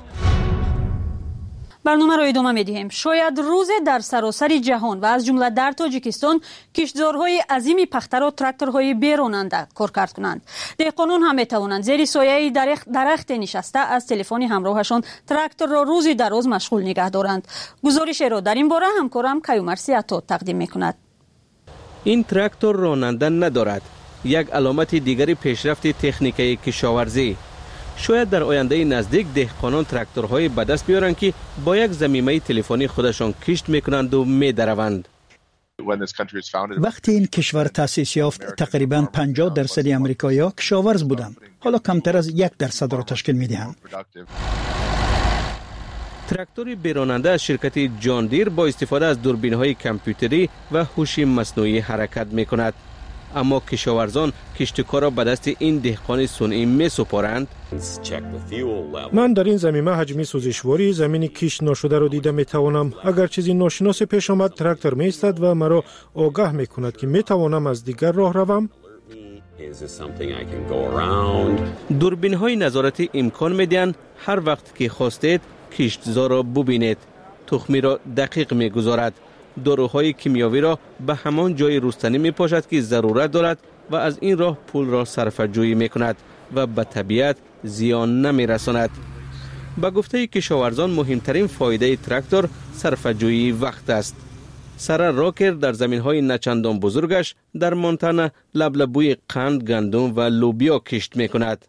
برنامه را ادامه می‌دهیم. شاید روز در سراسر جهان و از جمله در تاجیکستان کشتزارهای عظیمی پخته را تراکتورهای بیروننده کارکرد کنند. دهقانان هم می‌توانند زیر سایه درخت, درخت نشسته از تلفن همراهشان تراکتور را روزی دراز مشغول نگه دارند. گزارش را در این باره همکارم کیومرسی عطا تقدیم می‌کند. این تراکتور راننده ندارد. یک علامت دیگری پیشرفت تکنیکی کشاورزی. شاید در آینده نزدیک دهقانان تراکتورهای به دست بیارند که با یک ضمیمه تلفنی خودشان کشت میکنند و میدروند. وقتی این کشور تأسیس یافت تقریباً پنجاه درصد امریکایی‌ها کشاورز بودند. حالا کمتر از یک درصد را تشکیل میدهند. تراکتور بیراننده از شرکت جان دیر با استفاده از دوربین‌های کامپیوتری و هوش مصنوعی حرکت میکند. اما کشاورزان کشتکار را به دست این دهقان صنعی می سپارند. من در این زمینه حجمی سوزشواری زمین کشت نشده را دیده می توانم. اگر چیزی ناشناس پیش آمد تراکتور می ایستد و مرا آگاه می کند که می توانم از دیگر راه روم. دوربین های نظارتی امکان می دهند هر وقت که خواستید کشتزار را ببینید. تخمی را دقیق می گذارد. داروهای کیمیاوی را به همان جای رستنی می پاشد که ضرورت دارد و از این راه پول را صرفه جویی می کند و به طبیعت زیان نمی رساند. به گفته کشاورزان مهمترین فایده تراکتور صرفه جویی وقت است. سرا راکر در زمین های نچندان بزرگش در مونتانا لبلبوی قند، گندم و لوبیا کشت می کند.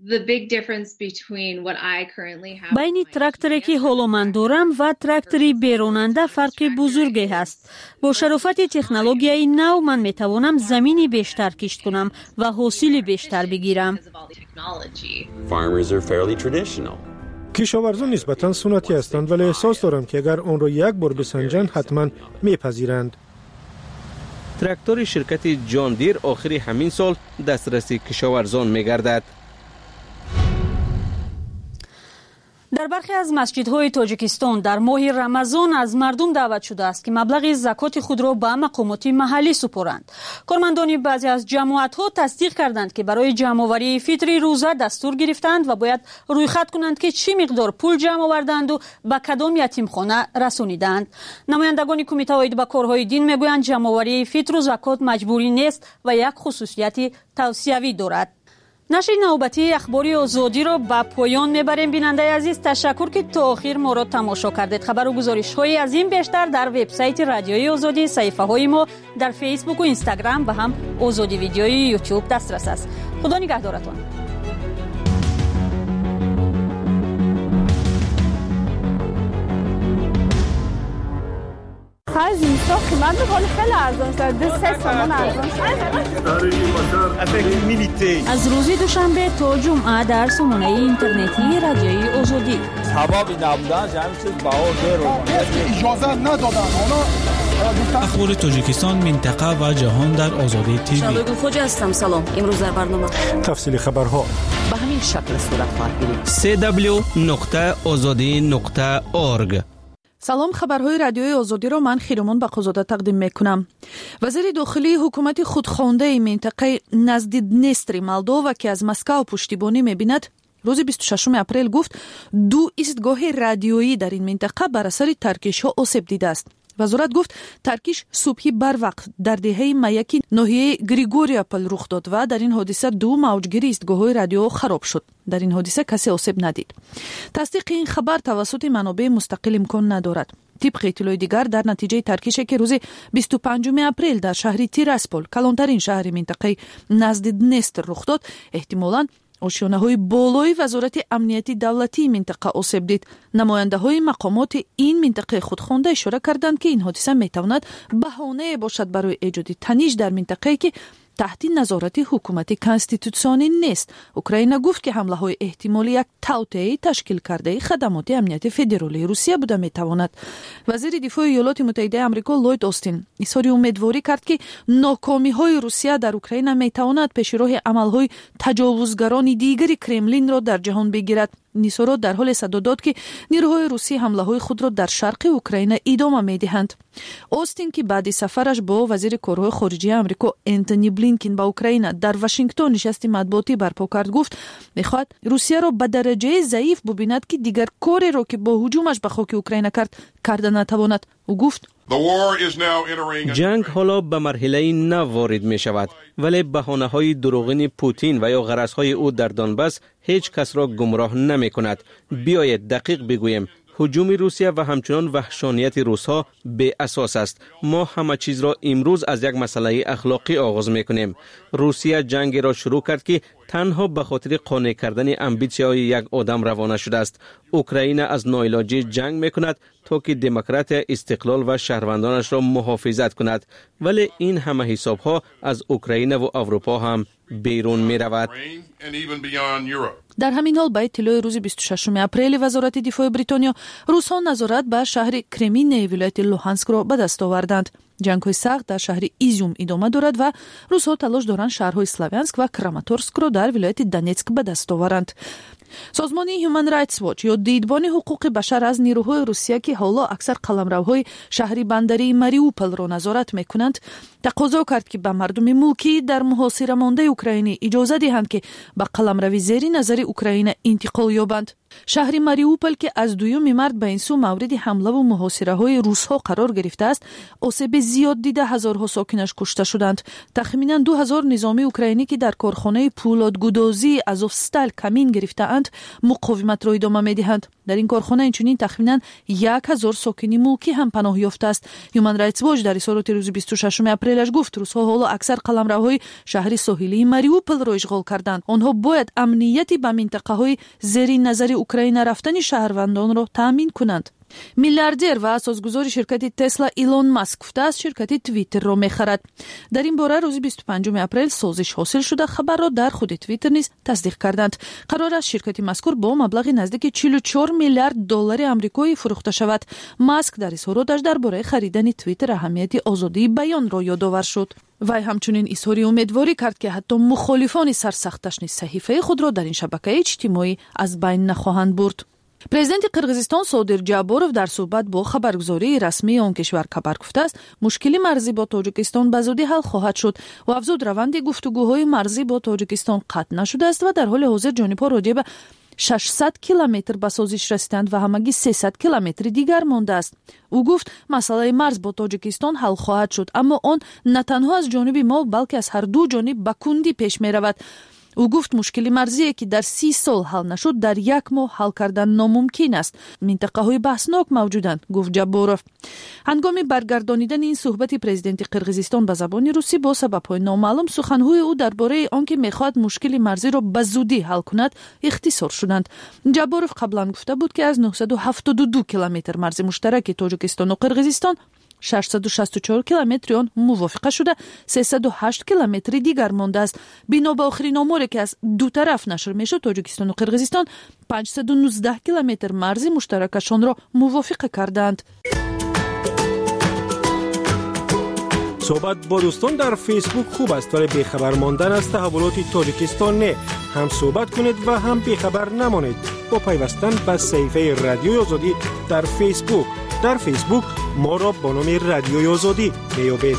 بین تراکتوری که حالا من دارم و تراکتوری بیروننده فرق بزرگی هست. با شرافت تکنولوژی نو من می توانم زمینی بیشتر کشت کنم و حاصل بیشتر بگیرم. کشاورزان نسبتاً سنتی هستند، ولی احساس دارم که اگر آن را یک بار بسنجند حتما میپذیرند. تراکتور شرکت جان دیر آخر همین سال دسترسی کشاورزان میگردد. در برخی از مسجدهای تاجیکستان در ماه رمضان از مردم دعوت شده است که مبلغ زکات خود را به مقامات محلی سپارند. کارمندان بعضی از جماعت‌ها تصدیق کردند که برای جمع‌آوری فطر روزه دستور گرفتند و باید رویخط کنند که چی مقدار پول جمع آوردند و به کدام یتیمخانه رسانیدند. نمایندگان کمیته واحد به کارهای دین میگویند جمع‌آوری فطر و زکات مجبوری نیست و یک خصوصیت توصیوی دارد. نشر نوبتی اخباری آزادی را به پایان میبریم. بیننده عزیز تشکر که تا آخر ما را تماشا کردید. خبر و گزارش های از این بیشتر در وبسایت رادیوی آزادی، صفحه های ما در فیسبوک و اینستاگرام و هم آزادی ویدیوی یوتیوب دسترس است. خدا نگهدارتان. از این سا قیمت بکنه خیلی ارزان شد. دو سه سامان ارزان شد. از روز دوشنبه تا جمعه در سامانه اینترنتی رادیوی آزادی. سبابی نبودن جمعی چیز باور بیرون. اجازه ندادن. اخبار تاجیکستان، منطقه و جهان در آزادی تیوی. شبگون خوجه هستم. سلام. امروز در برنامه تفصیل خبرها به همین شکل صورت خواهد گرفت. سی دبلیو نقطه آزادی نقطه اورگ سلام، خبرهای رادیوی آزادی را من خیرمان بقازاده تقدیم میکنم. وزیر داخلی حکومت خودخوانده منطقه نزد دنستر مولدووا که از مسکو پشتیبانی میبیند روز بیست و ششم اپریل گفت دو ایستگاه رادیویی در این منطقه بر اثر ترکش ها آسیب دیده است. وزارت گفت ترکش صبحی بر وقت در دهه میکی ناحیه گریگوریاپل رخ داد و در این حادثه دو موجگیری ایستگاه رادیو خراب شد. در این حادثه کسی آسیب ندید. تصدیق این خبر توسط منابع مستقل امکان ندارد. طبق اطلاع دیگر در نتیجه ترکشی که روز بیست و پنجم اپریل در شهر تیراسپول کلانترین شهر منطقه نزد دنستر رخ داد، احتمالاً آشیانه‌های بالای وزارت امنیتی دولتی منطقه آسیب دید. نماینده‌های مقامات این منطقه خودخوانده اشاره کردند که این حادثه می‌تواند بهانه باشد برای ایجاد تنش در منطقه‌ای که تحت نظارت حکومت کانستیتوسیونی نیست. اوکراین گفت که حمله‌های احتمالی یک توطئه تشکیل کرده خدمات امنیت فدرالی روسیه بوده می‌تواند. وزیر دفاع ایالات متحده آمریکا لوید استین اظهار امیدواری کرد که ناکامی‌های روسیه در اوکراین می‌تواند پیش راه عمل‌های تجاوزگران دیگری کرملین را در جهان بگیرد. نیسورو در حال صدا داد که نیروهای روسی حمله‌های خود را در شرق اوکراین ادامه می‌دهند. اوستین که بعد سفرش با وزیر کارهای خارجه آمریکا انتونی بلینکن با اوکراین در واشنگتن نشست مطبوعاتی برپا کرد، گفت می‌خواهد روسیه را به درجه ضعیف ببیند که دیگر کاری را که با هجومش به خاک اوکراین کرد کرده نتواند. او گفت جنگ حالا به مرحله نو وارد می شود، ولی بهانه های دروغین پوتین و یا غرض های او در دانباس هیچ کس را گمراه نمی کند. بیایید دقیق بگوییم هجوم روسیه و همچنان وحشانیت روس‌ها بی اساس است. ما همه چیز را امروز از یک مسئله اخلاقی آغاز می‌کنیم. روسیه جنگ را شروع کرد که تنها به خاطر قانع کردن امبیسی‌های یک آدم روانه شده است. اوکراین از ناعلاجی جنگ می‌کند تا که دموکرات استقلال و شهروندانش را محافظت کند، ولی این همه حساب‌ها از اوکراین و اروپا هم بیرون می‌رود. در همین حال با اطلاع روز بیست و ششم اپریل وزارت دفاع بریتانیا، روس‌ها نظارت بر شهر کرمینه ولایت لوهانسک را به دست آوردند. جنگ‌های سخت در شهر ایزیوم ادامه دارد و روس‌ها تلاش دارند شهرهای سلاویانسک و کراماتورسک را در ولایت دونتسک به دست آورند. سازمان هیومن رایتس واچ یا دیدبان حقوق بشر از نیروهای روسیه که حالا اکثر قلمروهای شهری بندری ماریوپل را نظارت می‌کنند، تقاضا کرد که به مردم ملکی در محاصره مانده اوکراینی اجازه دهند که به قلمروی زیر نظر اوکراین انتقال یابند. شهر ماریوپل که از دویم مارس به این سو مورد حمله و محاصره های روس‌ها قرار گرفته است، آسیب زیاد دیده، هزارها ساکنش کشته شدند. تخمینا دو هزار نظامی اوکراینی که در کارخانه پولادگودازی آزوفستال کمین گرفته‌اند مقاومت را ادامه می‌دهند. در این کارخانه اینچنین تخمینا یک هزار ساکن ملکی هم پناه یافته است. هیومن رایتس واچ در اظهارات روز بیست و ششم اپریلش گفت روس‌ها حالا اکثر قلمروهای شهر ساحلی ماریوپل را اشغال کردند. آنها باید امنیتی به منطقه‌های زیر نظر اوکراین رفتن شهروندان را تامین کنند. میلیاردر و اساسگزار شرکت تسلا ایلون ماسک گفته است شرکت توییتر را می‌خرد. در این باره روز بیست و پنجم اپریل سازش حاصل شده خبر را در خود توییتر نیز تصدیق کردند. قرار است شرکت مذکور با مبلغ نزدیک چهل و چهار میلیارد دلار آمریکایی فروخته شود. ماسک در اظهاراتش درباره خریدن توییتر اهمیت آزادی بیان را یادآور شد. وی همچنین اظهار امیدواری کرد که حتی مخالفان سرسختش نیز صحیفه خود را در این شبکه اجتماعی از بین نخواهند برد. پرزیدنت قرغیزستان صادر جابوروف در صحبت با خبرگزاری رسمی آن کشور خبر گفته است مشکل مرزی با تاجیکستان به زودی حل خواهد شد و افزود روند گفتگوهای مرزی با تاجیکستان قطع نشده است و در حال حاضر جانب‌ها راجع به ششصد کیلومتر به سازش رسیدند و همگی سیصد کیلومتر دیگر مانده است. او گفت مسئله مرز با تاجیکستان حل خواهد شد، اما آن نه تنها از جانب ما بلکه از هر دو جانب به کندی پیش می رود. او گفت مشکل مرزی که در سی سال حل نشد در یک ماه حل کردن ناممکن است. منطقه های بحثناک موجودند، گفت جابوروف. هنگام برگردانیدن این صحبت پرزیدنت قرغیزستان به زبان روسی با سبب‌های نامعلوم سخنهای او درباره آنکه می‌خواهد مشکل مرزی را به زودی حل کند اختصار شدند. جابوروف قبلا گفته بود که از نهصد و هفتاد و دو کیلومتر مرز مشترک تاجیکستان و قرغیزستان ششصد و شصت و چهار کیلومتر آن موافقه شده، سیصد و هشت کیلومتر دیگر مانده است. بنا به آخرین آماری که از دو طرف نشر میشد، تاجیکستان و قرغیزستان پانصد و نوزده کیلومتر مرز مشترکشان را موافقه کردند. صحبت با دوستان در فیسبوک خوب است، ولی بیخبر ماندن از تحولات تاجیکستان نه. هم صحبت کنید و هم بیخبر نمانید با پیوستن به صفحه رادیوی آزادی در فیسبوک. در فیسبوک ما را با نام رادیوی آزادی میابید.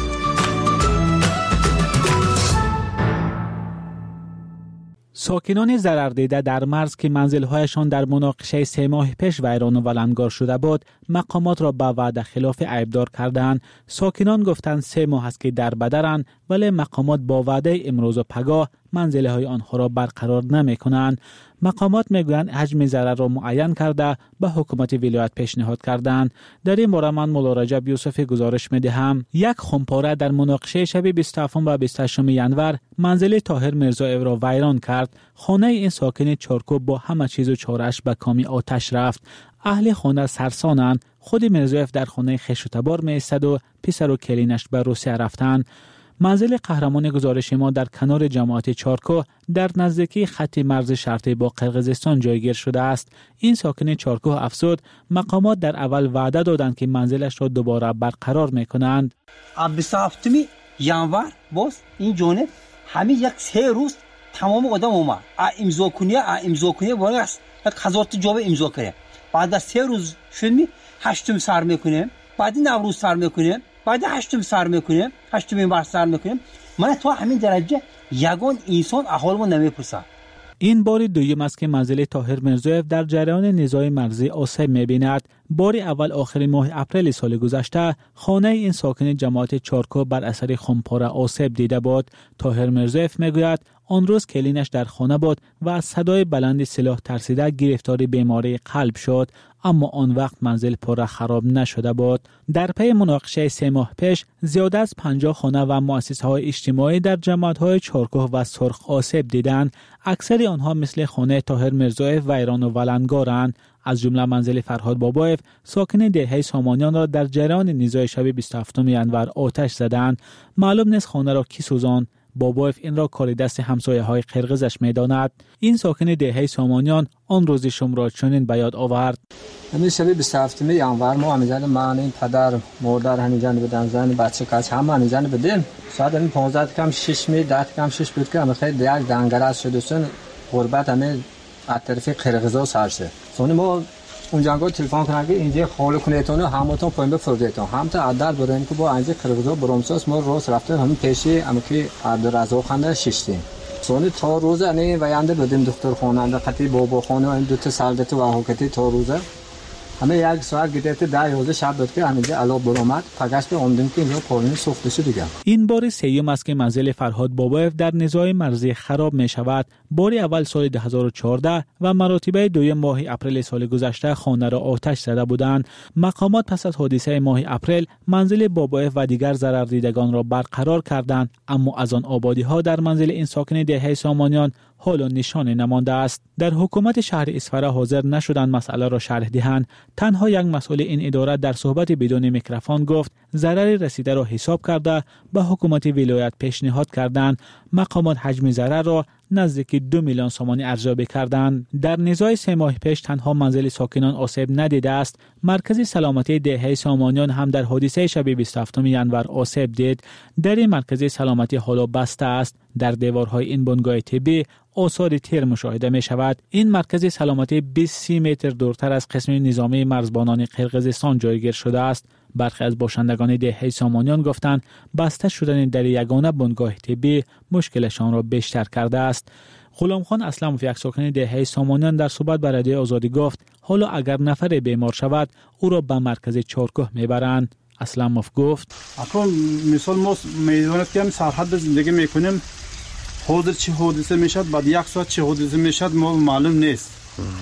ساکنان ضرر دیده در مرز که منزل‌هایشان در مناقشه سه ماه پیش ویران و ولنگار شده بود، مقامات را به وعده خلاف عیبدار کردند. ساکنان گفتند سه ماه است که در بدرند، ولی مقامات با وعده امروز و پگاه منزل‌های آنها را برقرار نمی‌کنند. مقامات میگویند حجم ضرر را معین کرده به حکومت ولایت پیشنهاد کردند. در این باره من مولا رجب یوسف گزارش می‌دهم. یک خمپاره در مناقشه شب بیست و هفتم و بیست و هشتم ینور منزل طاهر میرزایف را ویران کرد. خانه این ساکن چارکوب با همه چیز و چاره‌اش به کامی آتش رفت. اهل خانه سرسانند. خود میرزایف در خانه خویش و تبار می‌ایستد و پسر و کلینش به روسیه رفتند. منزل قهرمان گزارش ما در کنار جماعت چارکو در نزدیکی خط مرز شرطی با قرقیزستان جایگیر شده است. این ساکن چارکو افزود مقامات در اول وعده دادند که منزلش را دوباره برقرار میکنند. بیست و هفتم ینور باز این جانب همین یک سه روز تمام آدم اومد امضا کنی امضا کنی بالا است هزار تا جواب امضا کنه. بعد از سه روز شدمی هشتم سر میکنه، بعد نوروز سر میکنه، بعد هشتم سر میکنه، هشتم ماه سر میکنه. من تو همین درجه یگان انسان احوالمو نمیپرسه. این بار دوم است که منزل طاهر میرزایف در جریان نزاع مرزی آسیب می‌بیند. بار اول آخر ماه اپریل سال گذشته خانه این ساکن جماعت چارکو بر اثر خمپاره آسیب دیده بود. طاهر میرزایف میگوید آن روز کلینش در خانه بود و از صدای بلند سلاح ترسیده گرفتار بیماری قلب شد، اما آن وقت منزل پره خراب نشده بود. در پی مناقشه سه ماه پیش زیاده از پنجاه خانه و مؤسسه‌های اجتماعی در جماعت‌های چارکوه و سرخ آسیب دیدند. اکثر آنها مثل خانه طاهر میرزایف ویران و ولنگارند. از جمله منزل فرهاد بابایف ساکن دهه سامانیان را در جریان نزاع شب بیست و هفتم ینور آتش زدند. معلوم نیست خانه را کی سوزاند. بابایف این را کار دست همسایه های قرقیزش میداند. این ساکن دهه سامانیان آن روز شم را چنین به یاد آورد. همین شب بیست و هفتم ینور ما همیزن من این پدر مادر همیزن بودن زن بچه کاش همه همیزن بودیم. شاید این پانزده کم شش می ده کم شش بود که همه خیلی یک دنگره شدوسن غربت همه از طرف قرقیزا سرشه. سونی ما اونجا تلفن کنن که اینجا خاله کنیتون همتون پایین بفرستیتون هم تا عدد برین که با اینجا قرقیزا برامساس ما روز رفتیم همین پیشی اما که عبدالرزاق خانه ششتیم. سونی تا روز انی وینده بدیم دکتر خانه قطعی بابا خانه و این دو تا سالدت و حکتی تا روزه همه یک ساعت گذشته ده یازده شب بود که همینجا علاوه بر اومد پگاش به اومدیم که اینجا کارونه سوخته شد دیگه. این بار سوم است که منزل فرهاد بابایف در نزاع مرزی خراب می شود. بار اول سال دو هزار و چهارده و مراتبه دوم ماه اپریل سال گذشته خانه را آتش زده بودند. مقامات پس از حادثه ماه اپریل منزل بابایف و دیگر ضرر دیدگان را برقرار کردند، اما از آن آبادی ها در منزل این ساکن دهه سامانیان حالا نشانه نمانده است. در حکومت شهر اصفهان حاضر نشدند مسئله را شرح دهند. تنها یک مسئول این اداره در صحبت بدون میکروفون گفت ضرر رسیده را حساب کرده به حکومت ولایت پیشنهاد کردند. مقامات حجم ضرر را نزدیک دو میلیون سومانی ارزیابی کردند. در نزاع سه ماه پیش تنها منزل ساکنان آسیب ندیده است. مرکز سلامتی دهه سامانیان هم در حادثه شب بیست و هفتم ینور آسیب دید. در این مرکز سلامتی حالا بسته است. در دیوارهای این بنگاه طبی آثار تیر مشاهده می شود. این مرکز سلامتی بیست متر دورتر از قسم نظامی مرزبانان قرقیزستان جایگیر شده است. برخی از باشندگان دهه سامانیان گفتند بسته شدن در یگانه بنگاه طبی مشکلشان را بیشتر کرده است. غلام خان اسلموف یک ساکن دهه سامانیان در صحبت با رادیوی آزادی گفت حالا اگر نفر بیمار شود او را به مرکز چارکوه میبرند. اسلموف گفت اکنون مثال ما میدونید که هم سرحد زندگی میکنیم، حاضر چه حادثه میشد بعد یک ساعت چه حادثه میشد ما معلوم نیست.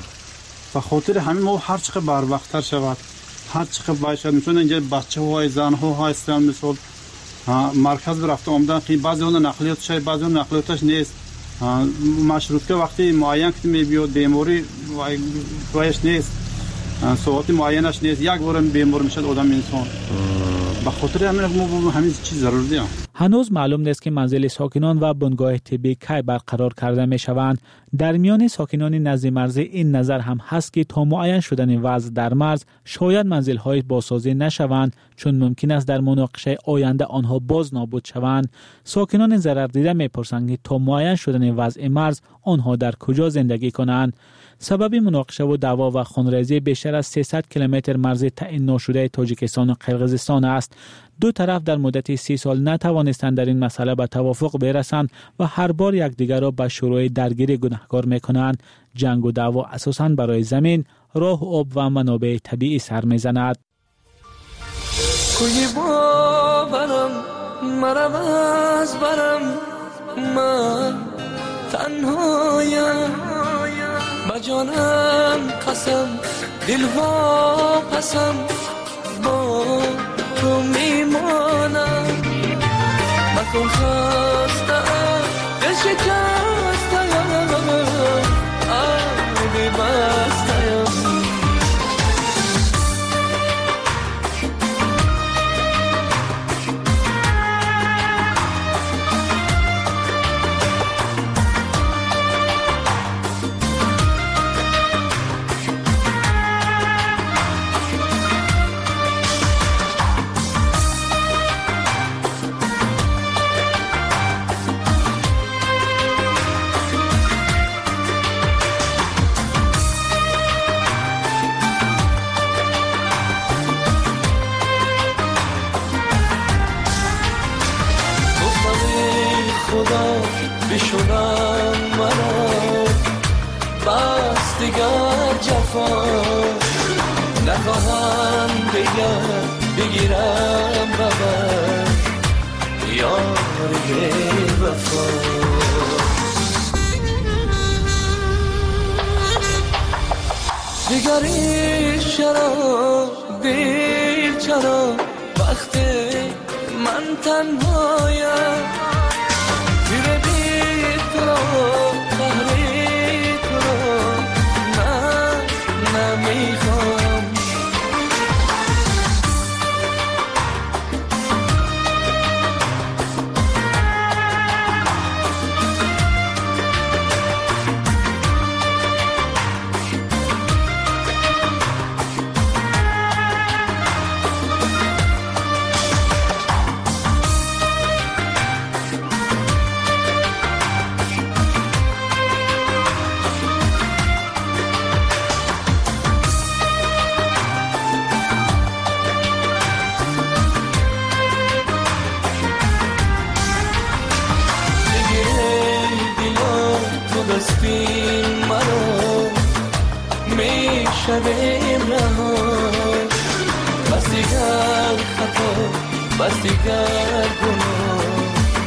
و خاطر همین ما هر چقدر بر وقتتر شود هر چقدر باشد مثلا اینجا بچه های زن ها هستن مثال مرکز رفته آمدن که بعضی اون نقلیات شاید بعضی اون نقلیاتش نیست مشروط که وقتی معین که میبیاد بیماری وایش نیست ساعت معینش نیست یک بارم بیمار میشد آدم انسان به خاطر همین ما همین چیز ضروریه. هنوز معلوم نیست که منزل ساکنان و بنگاه طبی کی برقرار کرده می شوند. در میان ساکنان نزد مرز این نظر هم هست که تا معین شدن وضع در مرز شاید منزل های بازسازی نشوند چون ممکن است در مناقشه آینده آنها باز نابود شوند. ساکنان ضرر دیده می پرسند که تا معین شدن وضع مرز آنها در کجا زندگی کنند. سبب مناقشه و دعوا و خونریزی بیشتر از سیصد کیلومتر مرز تعیین نشده تاجیکستان و قرقیزستان است. دو طرف در مدت سی سال نتوانستند در این مسئله به توافق برسند و هر بار یکدیگر را به شروع درگیری گناهکار می‌کنند. جنگ و دعوا اساساً برای زمین، راه، آب و منابع طبیعی سر می‌زند. کوی باورم مرم از برم من تنهایم با جانم قسم دل واپسم با تو میمانم مکن خستم دل شکستم آبی بستم بشونم مرا بس دیگر جفا نخواهم دیگر بگیرم ببر یار وفا دیگری چرا دیر چرا وقتی من تنهایم شدیم رها بس دیگر خطا بس دیگر گناه.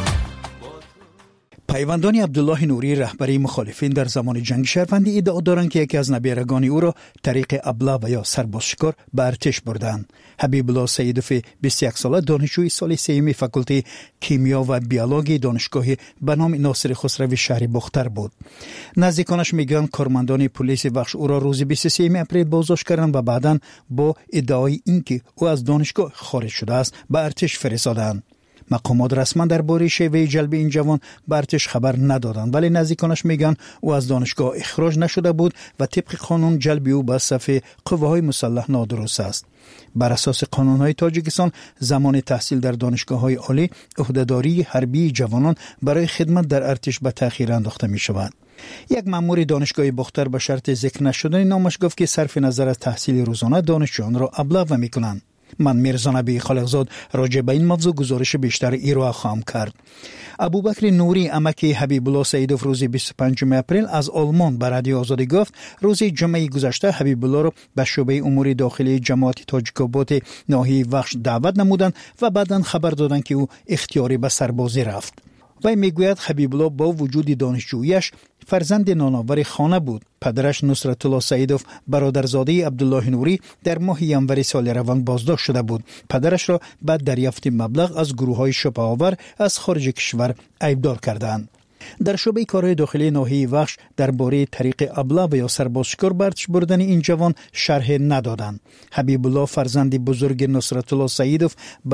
پیوندان عبدالله نوری رهبری مخالفین در زمان جنگ شهروندی ادعا دارند که یکی از نبیرگان او را طریق ابله و یا سربازشکار به ارتش بردند. حبیب الله سیدوف بیست و یک ساله دانشجوی سال سوم فاکولته کیمیا و بیولوژی دانشگاه به نام ناصر خسروی شهر بختر بود. نزدیکانش میگن کارمندان پلیس بخش او را روز بیست و سوم اپریل بازداشت کردند و بعداً با ادعای اینکه او از دانشگاه خارج شده است به ارتش فرستادند. مقامات رسما درباره شیوه جلب این جوان به ارتش خبر ندادند، ولی نزدیکانش میگن او از دانشگاه اخراج نشده بود و طبق قانون جلب او به صف قوه‌های مسلح نادرست است. بر اساس قانون‌های تاجیکستان زمان تحصیل در دانشگاه‌های عالی عهده‌داری حربی جوانان برای خدمت در ارتش به تأخیر انداخته می‌شود. یک مأمور دانشگاه بختر به شرط ذکر نشدن نامش گفت که صرف نظر از تحصیل روزانه دانشجویان را ابلاغ می‌کنند. من میرزا نبی خالقزاد راجع به این موضوع گزارش بیشتر ایرا خواهم کرد. ابوبکر نوری عمک حبیب الله سیدوف روز بیست و پنجم اپریل از آلمان به رادیو آزادی گفت روز جمعه گذشته حبیب الله را به شعبه امور داخلی جماعت تاجیکاباد ناحیه وخش دعوت نمودند و بعداً خبر دادند که او اختیاری به سربازی رفت. وی میگوید حبیب الله با وجود دانشجوییش فرزند نانآور خانه بود. پدرش نصرت الله سیدوف برادرزاده عبدالله نوری در ماه ینوری سال روان بازداشت شده بود. پدرش را بعد دریافت مبلغ از گروه‌های شبه‌آور از خارج کشور ایبدار کردند. در شعبه کارهای داخلی ناحیه وخش درباره طریق ابله و یا سربازشکار به ارتش بردن این جوان شرح ندادند. حبیب الله فرزند بزرگ نصرت الله سیدوف